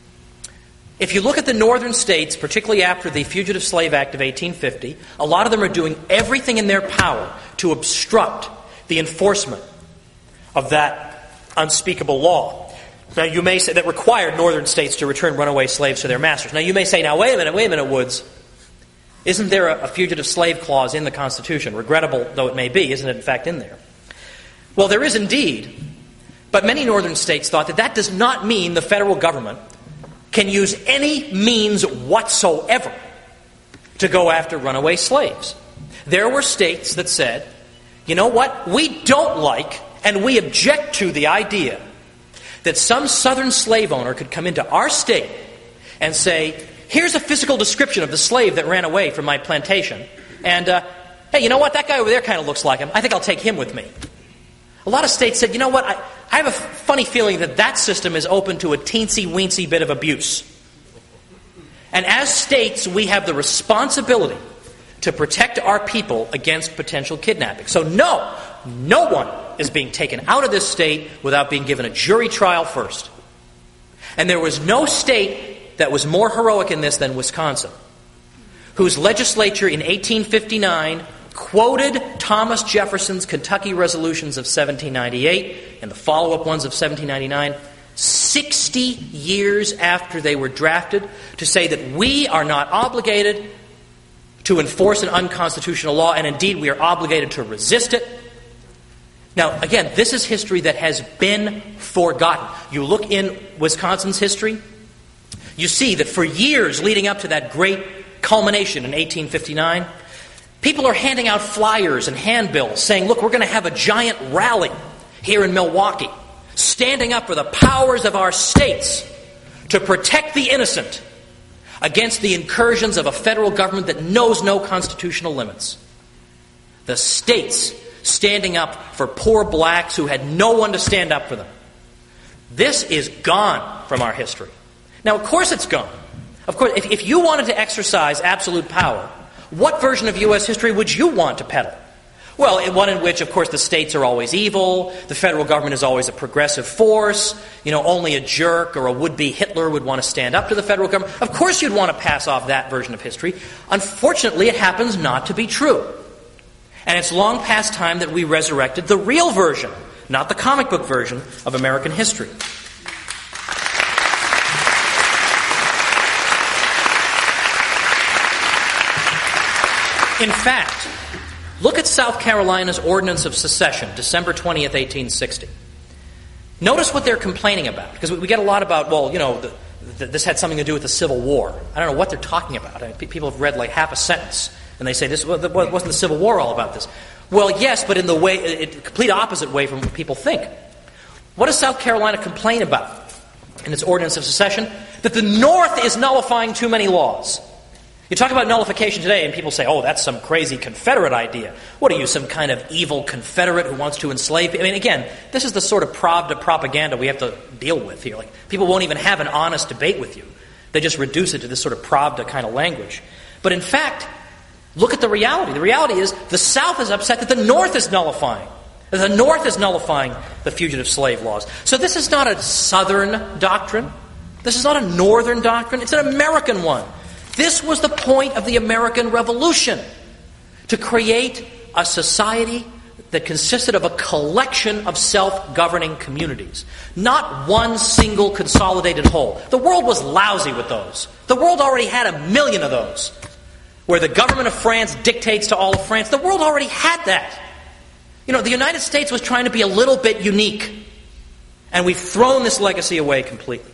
A: If you look at the northern states, particularly after the Fugitive Slave Act of eighteen fifty, a lot of them are doing everything in their power to obstruct the enforcement of that unspeakable law. Now, you may say that required northern states to return runaway slaves to their masters. Now, you may say, now, wait a minute, wait a minute, Woods. Isn't there a, a fugitive slave clause in the Constitution? Regrettable though it may be, isn't it in fact in there? Well, there is indeed. But many northern states thought that that does not mean the federal government can use any means whatsoever to go after runaway slaves. There were states that said, you know what, we don't like and we object to the idea that some southern slave owner could come into our state and say, here's a physical description of the slave that ran away from my plantation. And, uh, hey, you know what? That guy over there kind of looks like him. I think I'll take him with me. A lot of states said, you know what? I, I have a f- funny feeling that that system is open to a teensy-weensy bit of abuse. And as states, we have the responsibility to protect our people against potential kidnapping. So no, no one is being taken out of this state without being given a jury trial first. And there was no state that was more heroic in this than Wisconsin, whose legislature in eighteen fifty-nine quoted Thomas Jefferson's Kentucky resolutions of seventeen ninety-eight and the follow-up ones of seventeen ninety-nine, sixty years after they were drafted, to say that we are not obligated to enforce an unconstitutional law, and indeed we are obligated to resist it. Now, again, this is history that has been forgotten. You look in Wisconsin's history, you see that for years leading up to that great culmination in eighteen fifty-nine, people are handing out flyers and handbills saying, look, we're going to have a giant rally here in Milwaukee, standing up for the powers of our states to protect the innocent against the incursions of a federal government that knows no constitutional limits. The states standing up for poor blacks who had no one to stand up for them. This is gone from our history. Now, of course it's gone. Of course, if, if you wanted to exercise absolute power, what version of U S history would you want to peddle? Well, one in which, of course, the states are always evil, the federal government is always a progressive force, you know, only a jerk or a would-be Hitler would want to stand up to the federal government. Of course you'd want to pass off that version of history. Unfortunately, it happens not to be true. And it's long past time that we resurrected the real version, not the comic book version, of American history. In fact, look at South Carolina's Ordinance of Secession, December twentieth, eighteen sixty. Notice what they're complaining about, because we get a lot about, well, you know, the, the, this had something to do with the Civil War. I don't know what they're talking about. I mean, people have read like half a sentence, and they say, "This well, wasn't the Civil War all about this?" Well, yes, but in the way, it, complete opposite way from what people think. What does South Carolina complain about in its Ordinance of Secession? That the North is nullifying too many laws. You talk about nullification today, and people say, oh, that's some crazy Confederate idea. What are you, some kind of evil Confederate who wants to enslave people? I mean, again, this is the sort of Pravda propaganda we have to deal with here. Like, people won't even have an honest debate with you. They just reduce it to this sort of Pravda kind of language. But in fact, look at the reality. The reality is the South is upset that the North is nullifying. That the North is nullifying the fugitive slave laws. So this is not a Southern doctrine. This is not a Northern doctrine. It's an American one. This was the point of the American Revolution, to create a society that consisted of a collection of self-governing communities, not one single consolidated whole. The world was lousy with those. The world already had a million of those, where the government of France dictates to all of France. The world already had that. You know, the United States was trying to be a little bit unique, and we've thrown this legacy away completely.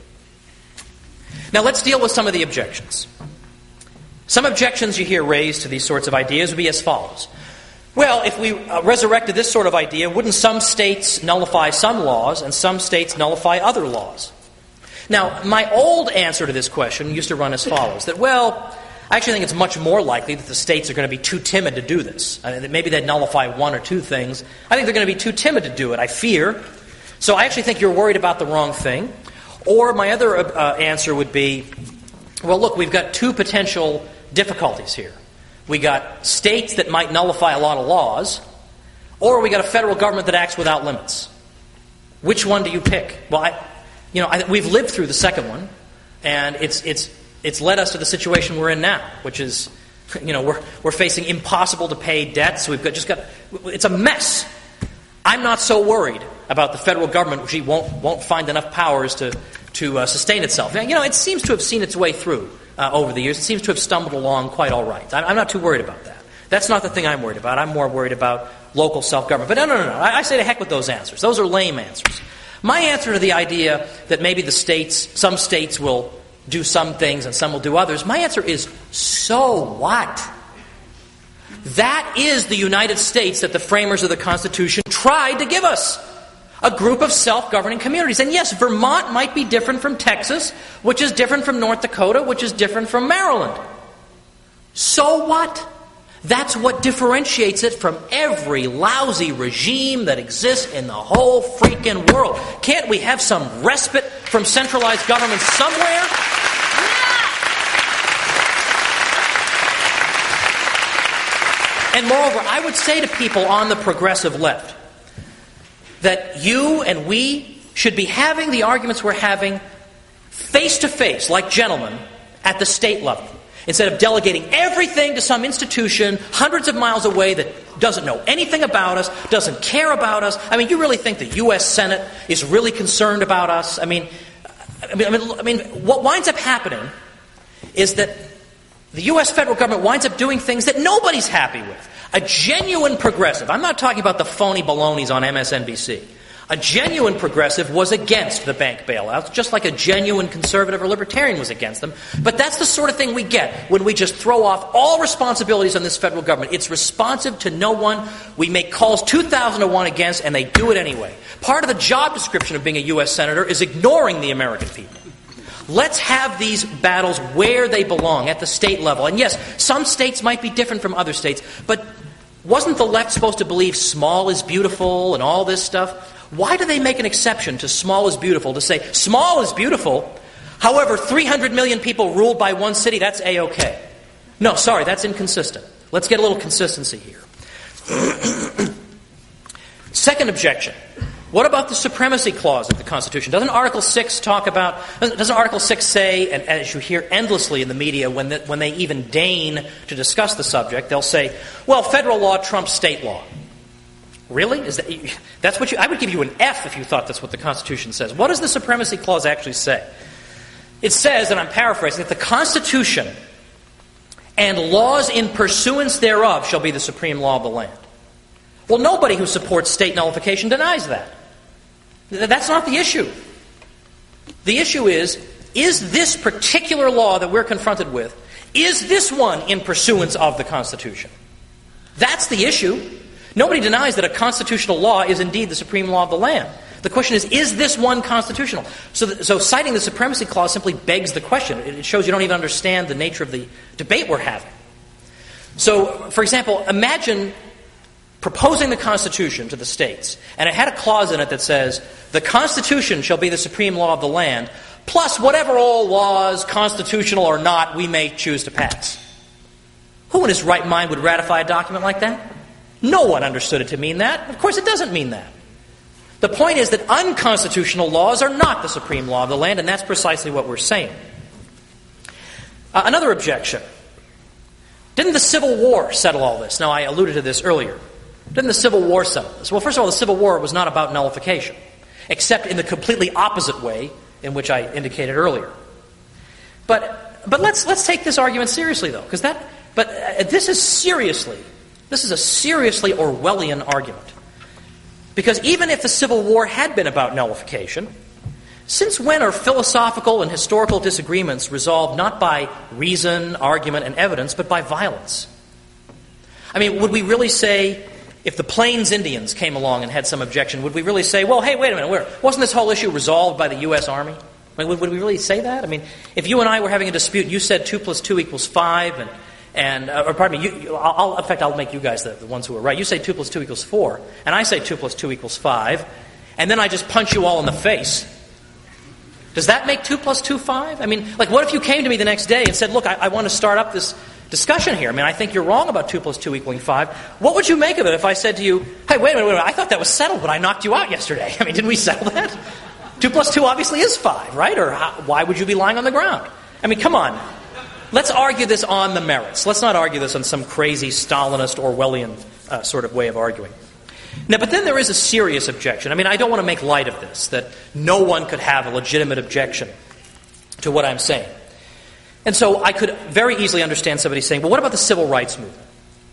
A: Now let's deal with some of the objections. Some objections you hear raised to these sorts of ideas would be as follows. Well, if we uh, resurrected this sort of idea, wouldn't some states nullify some laws and some states nullify other laws? Now, my old answer to this question used to run as follows, that, well, I actually think it's much more likely that the states are going to be too timid to do this. I mean, that maybe they'd nullify one or two things. I think they're going to be too timid to do it, I fear. So I actually think you're worried about the wrong thing. Or my other uh, answer would be, well, look, we've got two potential difficulties here. We got states that might nullify a lot of laws, or we got a federal government that acts without limits. Which one do you pick? Well, I, you know, I, we've lived through the second one, and it's it's it's led us to the situation we're in now, which is, you know, we're we're facing impossible to pay debts. We've got just got it's a mess. I'm not so worried about the federal government, which won't won't find enough powers to to uh, sustain itself. Now, you know, it seems to have seen its way through. Uh, over the years. It seems to have stumbled along quite all right. I'm, I'm not too worried about that. That's not the thing I'm worried about. I'm more worried about local self-government. But no, no, no, no. I, I say to heck with those answers. Those are lame answers. My answer to the idea that maybe the states, some states will do some things and some will do others, my answer is, so what? That is the United States that the framers of the Constitution tried to give us. a group of self-governing communities. And yes, Vermont might be different from Texas, which is different from North Dakota, which is different from Maryland. So what? That's what differentiates it from every lousy regime that exists in the whole freaking world. Can't we have some respite from centralized government somewhere? And moreover, I would say to people on the progressive left that you and we should be having the arguments we're having face to face, like gentlemen, at the state level, instead of delegating everything to some institution hundreds of miles away that doesn't know anything about us, doesn't care about us. I mean, you really think the U S Senate is really concerned about us? I mean, I mean, I mean, I mean what winds up happening is that the U S federal government winds up doing things that nobody's happy with. A genuine progressive, I'm not talking about the phony balonies on M S N B C. A genuine progressive was against the bank bailouts, just like a genuine conservative or libertarian was against them. But that's the sort of thing we get when we just throw off all responsibilities on this federal government. It's responsive to no one. We make calls two thousand to one against, and they do it anyway. Part of the job description of being a U S senator is ignoring the American people. Let's have these battles where they belong, at the state level. And yes, some states might be different from other states, but wasn't the left supposed to believe small is beautiful and all this stuff? Why do they make an exception to small is beautiful, to say small is beautiful, however, three hundred million people ruled by one city, that's A-okay? No, sorry, that's inconsistent. Let's get a little consistency here. Second objection. What about the supremacy clause of the Constitution? Doesn't Article six talk about, doesn't Article six say, and as you hear endlessly in the media when, the, when they even deign to discuss the subject, they'll say, well, federal law trumps state law. Really? Is that, that's what you, I would give you an F if you thought that's what the Constitution says. What does the supremacy clause actually say? It says, and I'm paraphrasing, that the Constitution and laws in pursuance thereof shall be the supreme law of the land. Well, nobody who supports state nullification denies that. That's not the issue. The issue is, is this particular law that we're confronted with, is this one in pursuance of the Constitution? That's the issue. Nobody denies that a constitutional law is indeed the supreme law of the land. The question is, is this one constitutional? So, th- so citing the supremacy clause simply begs the question. It, it shows you don't even understand the nature of the debate we're having. So, for example, imagine proposing the Constitution to the states, and it had a clause in it that says, the Constitution shall be the supreme law of the land, plus whatever all laws, constitutional or not, we may choose to pass. Who in his right mind would ratify a document like that? No one understood it to mean that. Of course, it doesn't mean that. The point is that unconstitutional laws are not the supreme law of the land, and that's precisely what we're saying. Uh, another objection. Didn't the Civil War settle all this? Now, I alluded to this earlier. Didn't the Civil War settle this? Well, first of all, the Civil War was not about nullification, except in the completely opposite way in which I indicated earlier. But but let's let's take this argument seriously, though, because that. But uh, this is seriously, this is a seriously Orwellian argument, because even if the Civil War had been about nullification, since when are philosophical and historical disagreements resolved not by reason, argument, and evidence, but by violence? I mean, would we really say, if the Plains Indians came along and had some objection, would we really say, well, hey, wait a minute, where, wasn't this whole issue resolved by the U S Army? I mean, would, would we really say that? I mean, if you and I were having a dispute, you said two plus two equals five, and, and uh, or pardon me, you, I'll, in fact, I'll make you guys the, the ones who are right. You say two plus two equals four, and I say two plus two equals five, and then I just punch you all in the face. Does that make two plus two five? I mean, like, what if you came to me the next day and said, look, I, I want to start up this discussion here. I mean, I think you're wrong about two plus two equaling five. What would you make of it if I said to you, hey, wait a minute, wait a minute, I thought that was settled, but I knocked you out yesterday. I mean, didn't we settle that? two plus two obviously is five, right? Or how, why would you be lying on the ground? I mean, come on. Let's argue this on the merits. Let's not argue this on some crazy Stalinist, Orwellian uh, sort of way of arguing. Now, but then there is a serious objection. I mean, I don't want to make light of this, that no one could have a legitimate objection to what I'm saying. And so I could very easily understand somebody saying, well, what about the civil rights movement?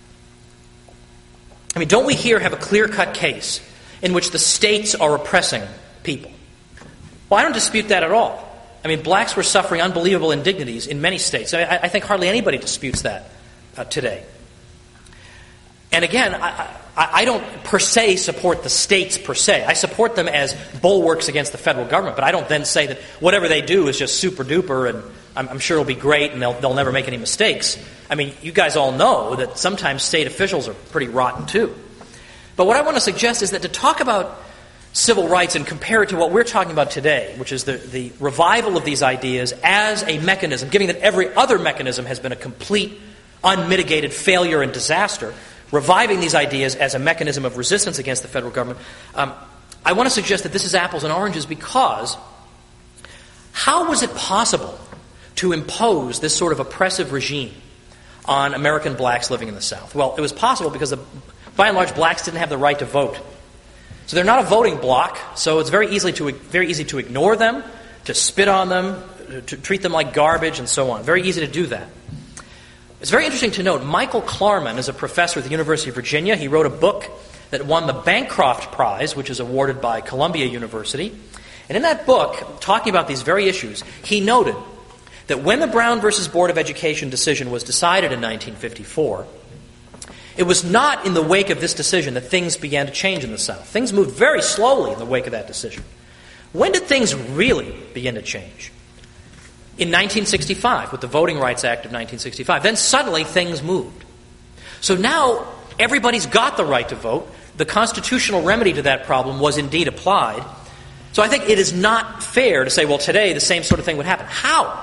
A: I mean, don't we here have a clear-cut case in which the states are oppressing people? Well, I don't dispute that at all. I mean, blacks were suffering unbelievable indignities in many states. I, I think hardly anybody disputes that uh, today. And again, I, I, I don't per se support the states per se. I support them as bulwarks against the federal government, but I don't then say that whatever they do is just super duper and I'm, I'm sure it'll be great and they'll, they'll never make any mistakes. I mean, you guys all know that sometimes state officials are pretty rotten too. But what I want to suggest is that to talk about civil rights and compare it to what we're talking about today, which is the, the revival of these ideas as a mechanism, given that every other mechanism has been a complete, unmitigated failure and disaster, reviving these ideas as a mechanism of resistance against the federal government, um, I want to suggest that this is apples and oranges because how was it possible to impose this sort of oppressive regime on American blacks living in the South? Well, it was possible because, the, by and large, blacks didn't have the right to vote. So they're not a voting bloc, so it's very easily to very easy to ignore them, to spit on them, to treat them like garbage, and so on. Very easy to do that. It's very interesting to note, Michael Klarman is a professor at the University of Virginia. He wrote a book that won the Bancroft Prize, which is awarded by Columbia University. And in that book, talking about these very issues, he noted that when the Brown versus Board of Education decision was decided in nineteen fifty-four, it was not in the wake of this decision that things began to change in the South. Things moved very slowly in the wake of that decision. When did things really begin to change? In nineteen sixty-five, with the Voting Rights Act of nineteen sixty-five. Then suddenly things moved. So now everybody's got the right to vote. The constitutional remedy to that problem was indeed applied. So I think it is not fair to say, well, today the same sort of thing would happen. How?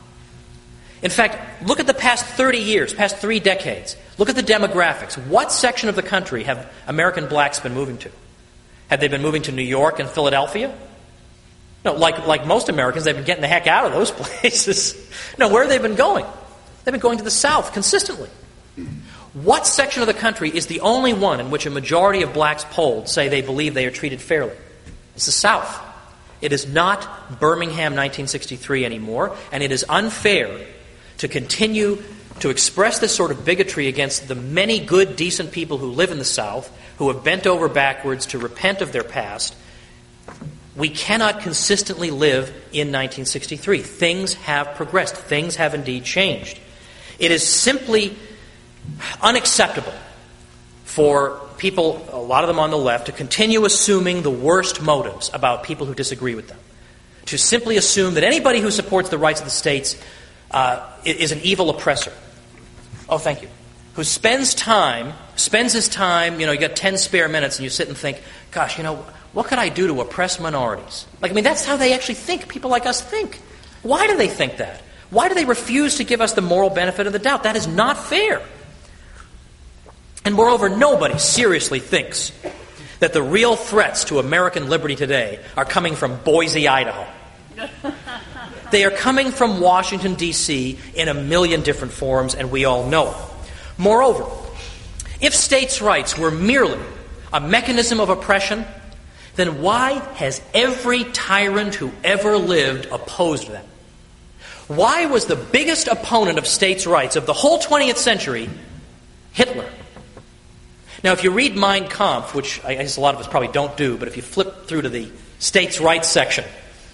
A: In fact, look at the past thirty years, past three decades. Look at the demographics. What section of the country have American blacks been moving to? Have they been moving to New York and Philadelphia? No, like, like most Americans, they've been getting the heck out of those places. No, where have they been going? They've been going to the South consistently. What section of the country is the only one in which a majority of blacks polled say they believe they are treated fairly? It's the South. It is not Birmingham nineteen sixty-three anymore, and it is unfair to continue to express this sort of bigotry against the many good, decent people who live in the South, who have bent over backwards to repent of their past. We cannot consistently live in nineteen sixty-three. Things have progressed. Things have indeed changed. It is simply unacceptable for people, a lot of them on the left, to continue assuming the worst motives about people who disagree with them. To simply assume that anybody who supports the rights of the states uh, is an evil oppressor. Oh, thank you. Who spends time, spends his time, you know, you got ten spare minutes and you sit and think, gosh, you know, what could I do to oppress minorities? Like, I mean, that's how they actually think. People like us think. Why do they think that? Why do they refuse to give us the moral benefit of the doubt? That is not fair. And moreover, nobody seriously thinks that the real threats to American liberty today are coming from Boise, Idaho. They are coming from Washington, D C in a million different forms, and we all know it. Moreover, if states' rights were merely a mechanism of oppression, then why has every tyrant who ever lived opposed them? Why was the biggest opponent of states' rights of the whole twentieth century Hitler? Now, if you read Mein Kampf, which I guess a lot of us probably don't do, but if you flip through to the states' rights section,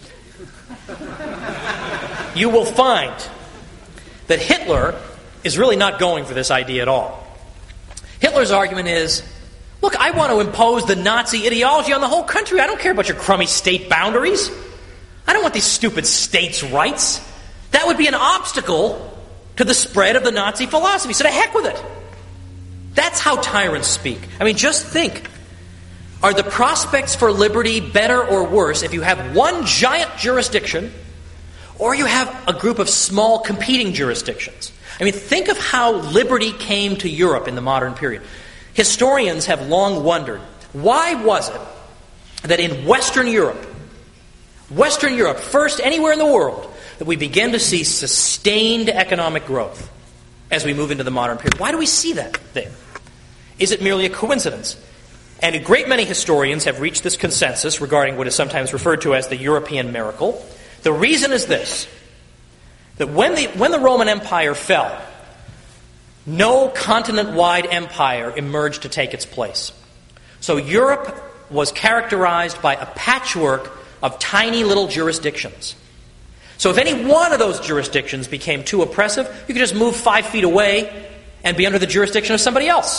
A: you will find that Hitler is really not going for this idea at all. Hitler's argument is, look, I want to impose the Nazi ideology on the whole country. I don't care about your crummy state boundaries. I don't want these stupid states' rights. That would be an obstacle to the spread of the Nazi philosophy. So to heck with it. That's how tyrants speak. I mean, just think. Are the prospects for liberty better or worse if you have one giant jurisdiction or you have a group of small competing jurisdictions? I mean, think of how liberty came to Europe in the modern period. Historians have long wondered, why was it that in Western Europe, Western Europe, first anywhere in the world, that we begin to see sustained economic growth as we move into the modern period? Why do we see that there? Is it merely a coincidence? And a great many historians have reached this consensus regarding what is sometimes referred to as the European miracle. The reason is this, that when the, when the Roman Empire fell, no continent-wide empire emerged to take its place. So Europe was characterized by a patchwork of tiny little jurisdictions. So if any one of those jurisdictions became too oppressive, you could just move five feet away and be under the jurisdiction of somebody else.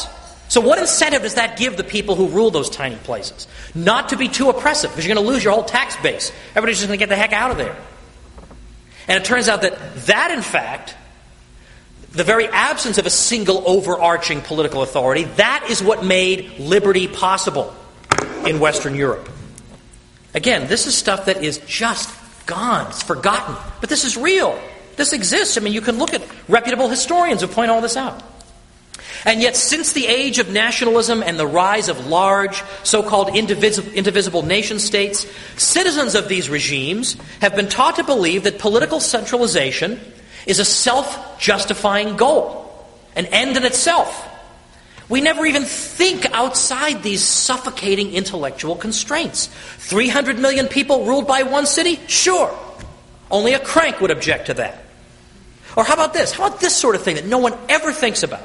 A: So what incentive does that give the people who rule those tiny places? Not to be too oppressive, because you're going to lose your whole tax base. Everybody's just going to get the heck out of there. And it turns out that that, in fact, the very absence of a single overarching political authority, that is what made liberty possible in Western Europe. Again, this is stuff that is just gone, it's forgotten. But this is real. This exists. I mean, you can look at reputable historians who point all this out. And yet, since the age of nationalism and the rise of large, so-called indivisible, indivisible nation-states, citizens of these regimes have been taught to believe that political centralization is a self-justifying goal, an end in itself. We never even think outside these suffocating intellectual constraints. three hundred million people ruled by one city? Sure. Only a crank would object to that. Or how about this? How about this sort of thing that no one ever thinks about?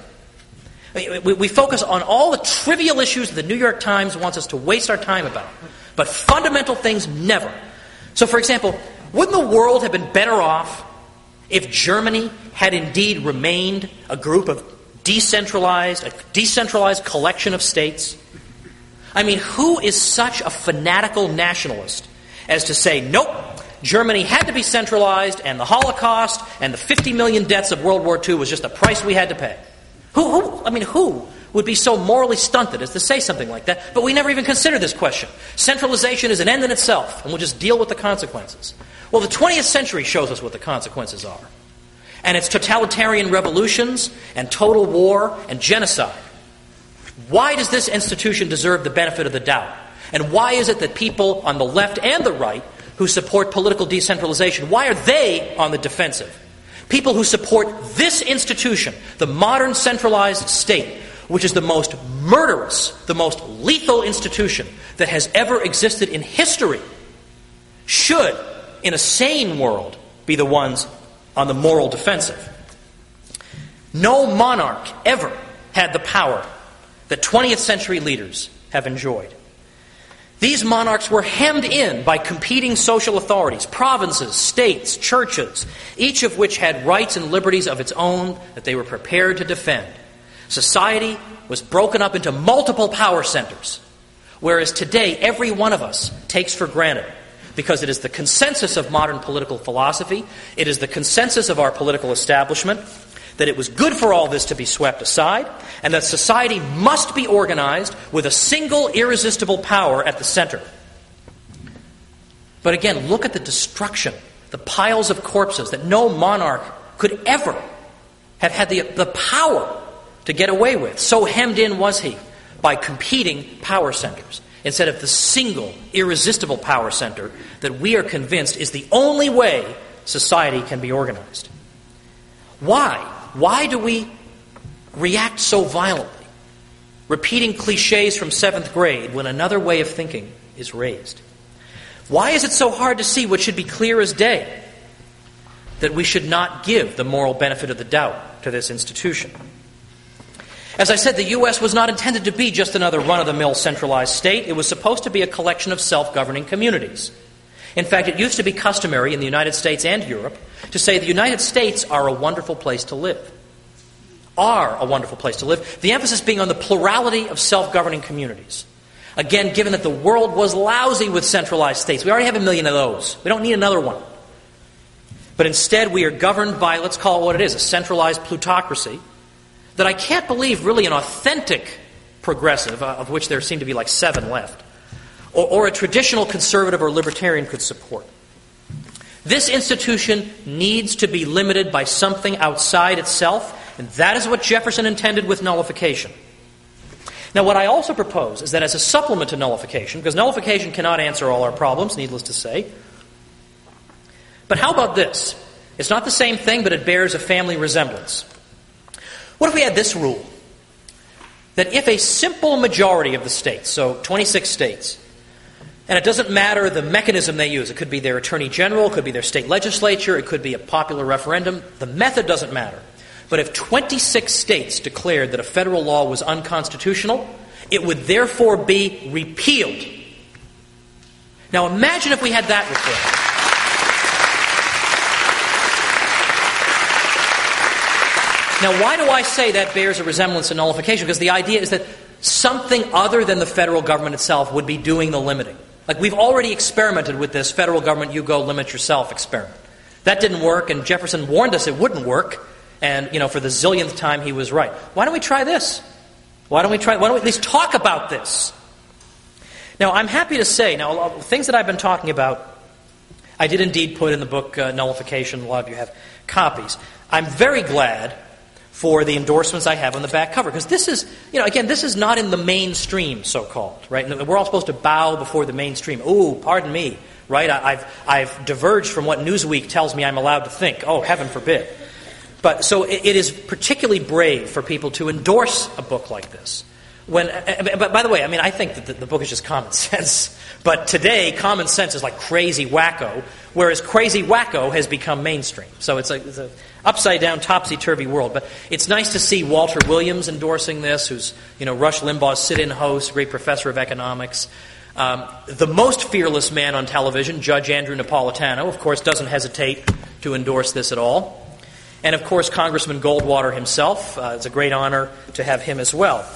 A: We focus on all the trivial issues that the New York Times wants us to waste our time about. But fundamental things, never. So, for example, wouldn't the world have been better off if Germany had indeed remained a group of decentralized, a decentralized collection of states? I mean, who is such a fanatical nationalist as to say, nope, Germany had to be centralized, and the Holocaust and the fifty million deaths of World War Two was just the price we had to pay? Who, who, I mean, who would be so morally stunted as to say something like that? But we never even consider this question. Centralization is an end in itself, and we'll just deal with the consequences. Well, the twentieth century shows us what the consequences are. And it's totalitarian revolutions and total war and genocide. Why does this institution deserve the benefit of the doubt? And why is it that people on the left and the right who support political decentralization, why are they on the defensive? People who support this institution, the modern centralized state, which is the most murderous, the most lethal institution that has ever existed in history, should, in a sane world, be the ones on the moral defensive. No monarch ever had the power that twentieth century leaders have enjoyed. These monarchs were hemmed in by competing social authorities, provinces, states, churches, each of which had rights and liberties of its own that they were prepared to defend. Society was broken up into multiple power centers, whereas today every one of us takes for granted, because it is the consensus of modern political philosophy, it is the consensus of our political establishment, that it was good for all this to be swept aside, and that society must be organized with a single irresistible power at the center. But again, look at the destruction, the piles of corpses that no monarch could ever have had the, the power to get away with. So hemmed in was he by competing power centers, instead of the single irresistible power center that we are convinced is the only way society can be organized. Why? Why do we react so violently, repeating cliches from seventh grade when another way of thinking is raised? Why is it so hard to see what should be clear as day? That we should not give the moral benefit of the doubt to this institution. As I said, the U S was not intended to be just another run-of-the-mill centralized state. It was supposed to be a collection of self-governing communities. In fact, it used to be customary in the United States and Europe to say the United States are a wonderful place to live. Are a wonderful place to live. The emphasis being on the plurality of self-governing communities. Again, given that the world was lousy with centralized states. We already have a million of those. We don't need another one. But instead, we are governed by, let's call it what it is, a centralized plutocracy that I can't believe really an authentic progressive, uh, of which there seem to be like seven left, or, or a traditional conservative or libertarian could support. This institution needs to be limited by something outside itself, and that is what Jefferson intended with nullification. Now, what I also propose is that as a supplement to nullification, because nullification cannot answer all our problems, needless to say, but how about this? It's not the same thing, but it bears a family resemblance. What if we had this rule? That if a simple majority of the states, so twenty-six states, and it doesn't matter the mechanism they use, it could be their attorney general, it could be their state legislature, it could be a popular referendum, the method doesn't matter. But if twenty-six states declared that a federal law was unconstitutional, it would therefore be repealed. Now imagine if we had that reform. Now, why do I say that bears a resemblance to nullification? Because the idea is that something other than the federal government itself would be doing the limiting. Like, we've already experimented with this federal government, you go limit yourself experiment. That didn't work, and Jefferson warned us it wouldn't work, and, you know, for the zillionth time he was right. Why don't we try this? Why don't we try, why don't we at least talk about this? Now, I'm happy to say, now, things that I've been talking about, I did indeed put in the book uh, Nullification. A lot of you have copies. I'm very glad for the endorsements I have on the back cover, because this is, you know, again, this is not in the mainstream, so-called, right? We're all supposed to bow before the mainstream. Ooh, pardon me, right? I, I've I've diverged from what Newsweek tells me I'm allowed to think. Oh, heaven forbid. But so it, it is particularly brave for people to endorse a book like this. When, but by the way, I mean, I think that the, the book is just common sense. But today, common sense is like crazy wacko, whereas crazy wacko has become mainstream. So it's a, it's a upside-down, topsy-turvy world. But it's nice to see Walter Williams endorsing this, who's, you know, Rush Limbaugh's sit-in host, great professor of economics. Um, the most fearless man on television, Judge Andrew Napolitano, of course, doesn't hesitate to endorse this at all. And, of course, Congressman Goldwater himself. Uh, it's a great honor to have him as well.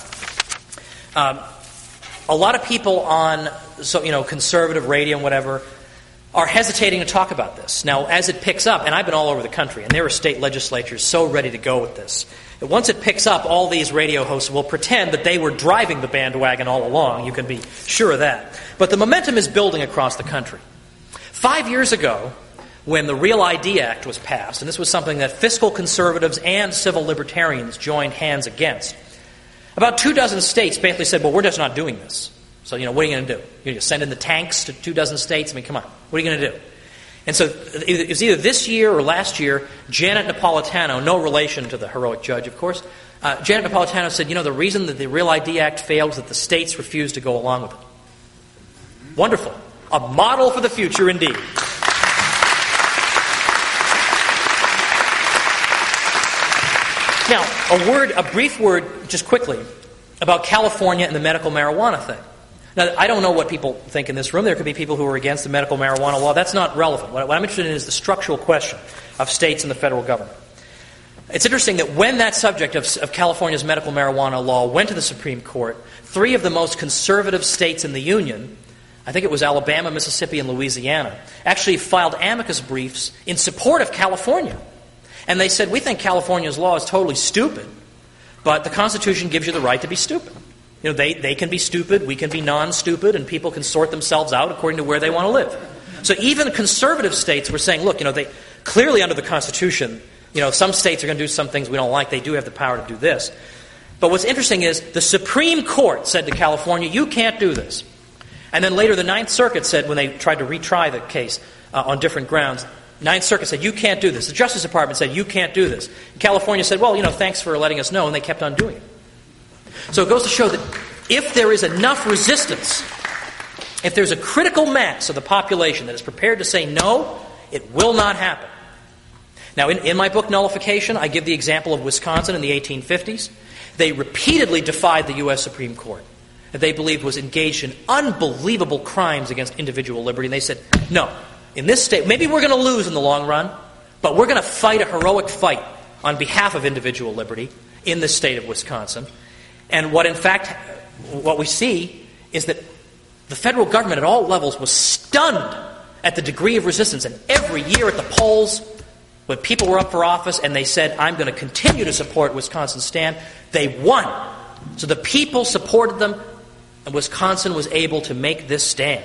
A: Um, a lot of people on, so you know, conservative radio and whatever are hesitating to talk about this. Now, as it picks up, and I've been all over the country, and there are state legislatures so ready to go with this. And once it picks up, all these radio hosts will pretend that they were driving the bandwagon all along. You can be sure of that. But the momentum is building across the country. Five years ago, when the Real I D Act was passed, and this was something that fiscal conservatives and civil libertarians joined hands against, about two dozen states basically said, well, we're just not doing this. So, you know, what are you going to do? You're going to send in the tanks to two dozen states? I mean, come on. What are you going to do? And so it was either this year or last year, Janet Napolitano, no relation to the heroic judge, of course, uh, Janet Napolitano said, you know, the reason that the Real I D Act failed is that the states refused to go along with it. Wonderful. A model for the future indeed. Now, a word, a brief word, just quickly, about California and the medical marijuana thing. Now, I don't know what people think in this room. There could be people who are against the medical marijuana law. That's not relevant. What I'm interested in is the structural question of states and the federal government. It's interesting that when that subject of, of California's medical marijuana law went to the Supreme Court, three of the most conservative states in the Union, I think it was Alabama, Mississippi, and Louisiana, actually filed amicus briefs in support of California. And they said, we think California's law is totally stupid, but the Constitution gives you the right to be stupid. You know, they, they can be stupid, we can be non-stupid, and people can sort themselves out according to where they want to live. So even conservative states were saying, look, you know, they clearly under the Constitution, you know, some states are going to do some things we don't like. They do have the power to do this. But what's interesting is the Supreme Court said to California, you can't do this. And then later the Ninth Circuit said, when they tried to retry the case uh, on different grounds, Ninth Circuit said, you can't do this. The Justice Department said, you can't do this. And California said, well, you know, thanks for letting us know, and they kept on doing it. So it goes to show that if there is enough resistance, if there's a critical mass of the population that is prepared to say no, it will not happen. Now, in, in my book, Nullification, I give the example of Wisconsin in the eighteen fifties. They repeatedly defied the U S Supreme Court that they believed was engaged in unbelievable crimes against individual liberty. And they said, no, in this state, maybe we're going to lose in the long run, but we're going to fight a heroic fight on behalf of individual liberty in the state of Wisconsin. And what, in fact, what we see is that the federal government at all levels was stunned at the degree of resistance. And every year at the polls, when people were up for office and they said, I'm going to continue to support Wisconsin's stand, they won. So the people supported them, and Wisconsin was able to make this stand.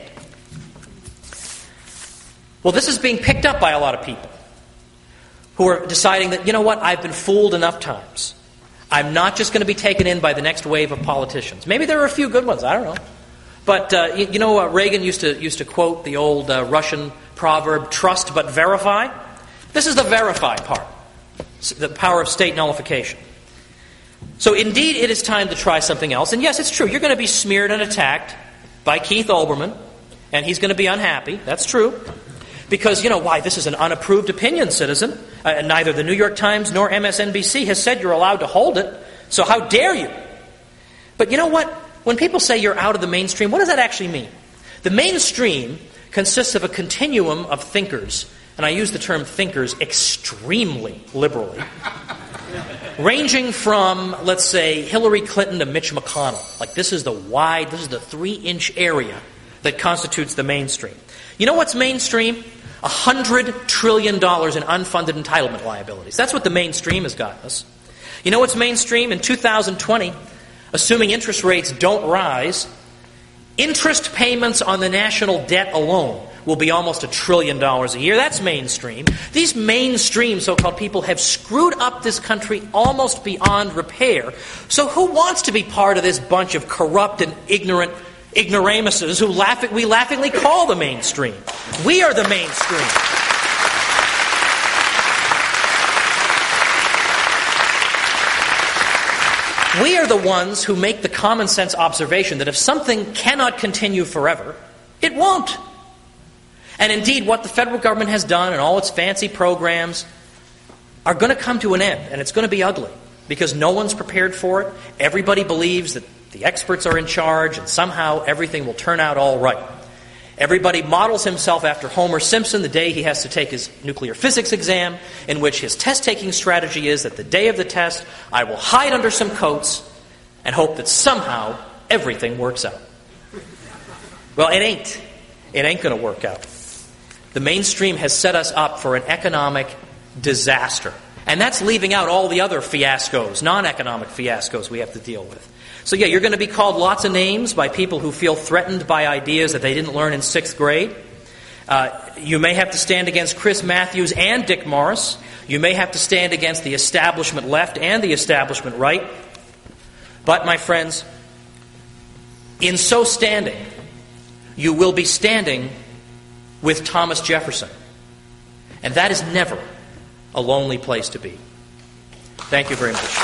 A: Well, this is being picked up by a lot of people who are deciding that, you know what, I've been fooled enough times. I'm not just going to be taken in by the next wave of politicians. Maybe there are a few good ones, I don't know. But, uh, you, you know, uh, Reagan used to used to quote the old uh, Russian proverb, trust but verify. This is the verify part, the power of state nullification. So indeed, it is time to try something else. And yes, it's true, you're going to be smeared and attacked by Keith Olbermann, and he's going to be unhappy. That's true. Because, you know, why, this is an unapproved opinion, citizen. Uh, neither the New York Times nor M S N B C has said you're allowed to hold it. So how dare you? But you know what? When people say you're out of the mainstream, what does that actually mean? The mainstream consists of a continuum of thinkers, and I use the term thinkers extremely liberally, Ranging from, let's say, Hillary Clinton to Mitch McConnell. Like, this is the wide, this is the three-inch area that constitutes the mainstream. You know what's mainstream? one hundred trillion dollars in unfunded entitlement liabilities. That's what the mainstream has gotten us. You know what's mainstream? In two thousand twenty, assuming interest rates don't rise, interest payments on the national debt alone will be almost a trillion dollars a year. That's mainstream. These mainstream so-called people have screwed up this country almost beyond repair. So who wants to be part of this bunch of corrupt and ignorant ignoramuses who laugh, we laughingly call the mainstream? We are the mainstream. We are the ones who make the common sense observation that if something cannot continue forever, it won't. And indeed, what the federal government has done and all its fancy programs are going to come to an end, and it's going to be ugly because no one's prepared for it. Everybody believes that the experts are in charge and somehow everything will turn out all right. Everybody models himself after Homer Simpson the day he has to take his nuclear physics exam, in which his test-taking strategy is that the day of the test, I will hide under some coats and hope that somehow everything works out. Well, it ain't. It ain't going to work out. The mainstream has set us up for an economic disaster. And that's leaving out all the other fiascos, non-economic fiascos we have to deal with. So yeah, you're going to be called lots of names by people who feel threatened by ideas that they didn't learn in sixth grade. Uh, you may have to stand against Chris Matthews and Dick Morris. You may have to stand against the establishment left and the establishment right. But, my friends, in so standing, you will be standing with Thomas Jefferson. And that is never a lonely place to be. Thank you very much.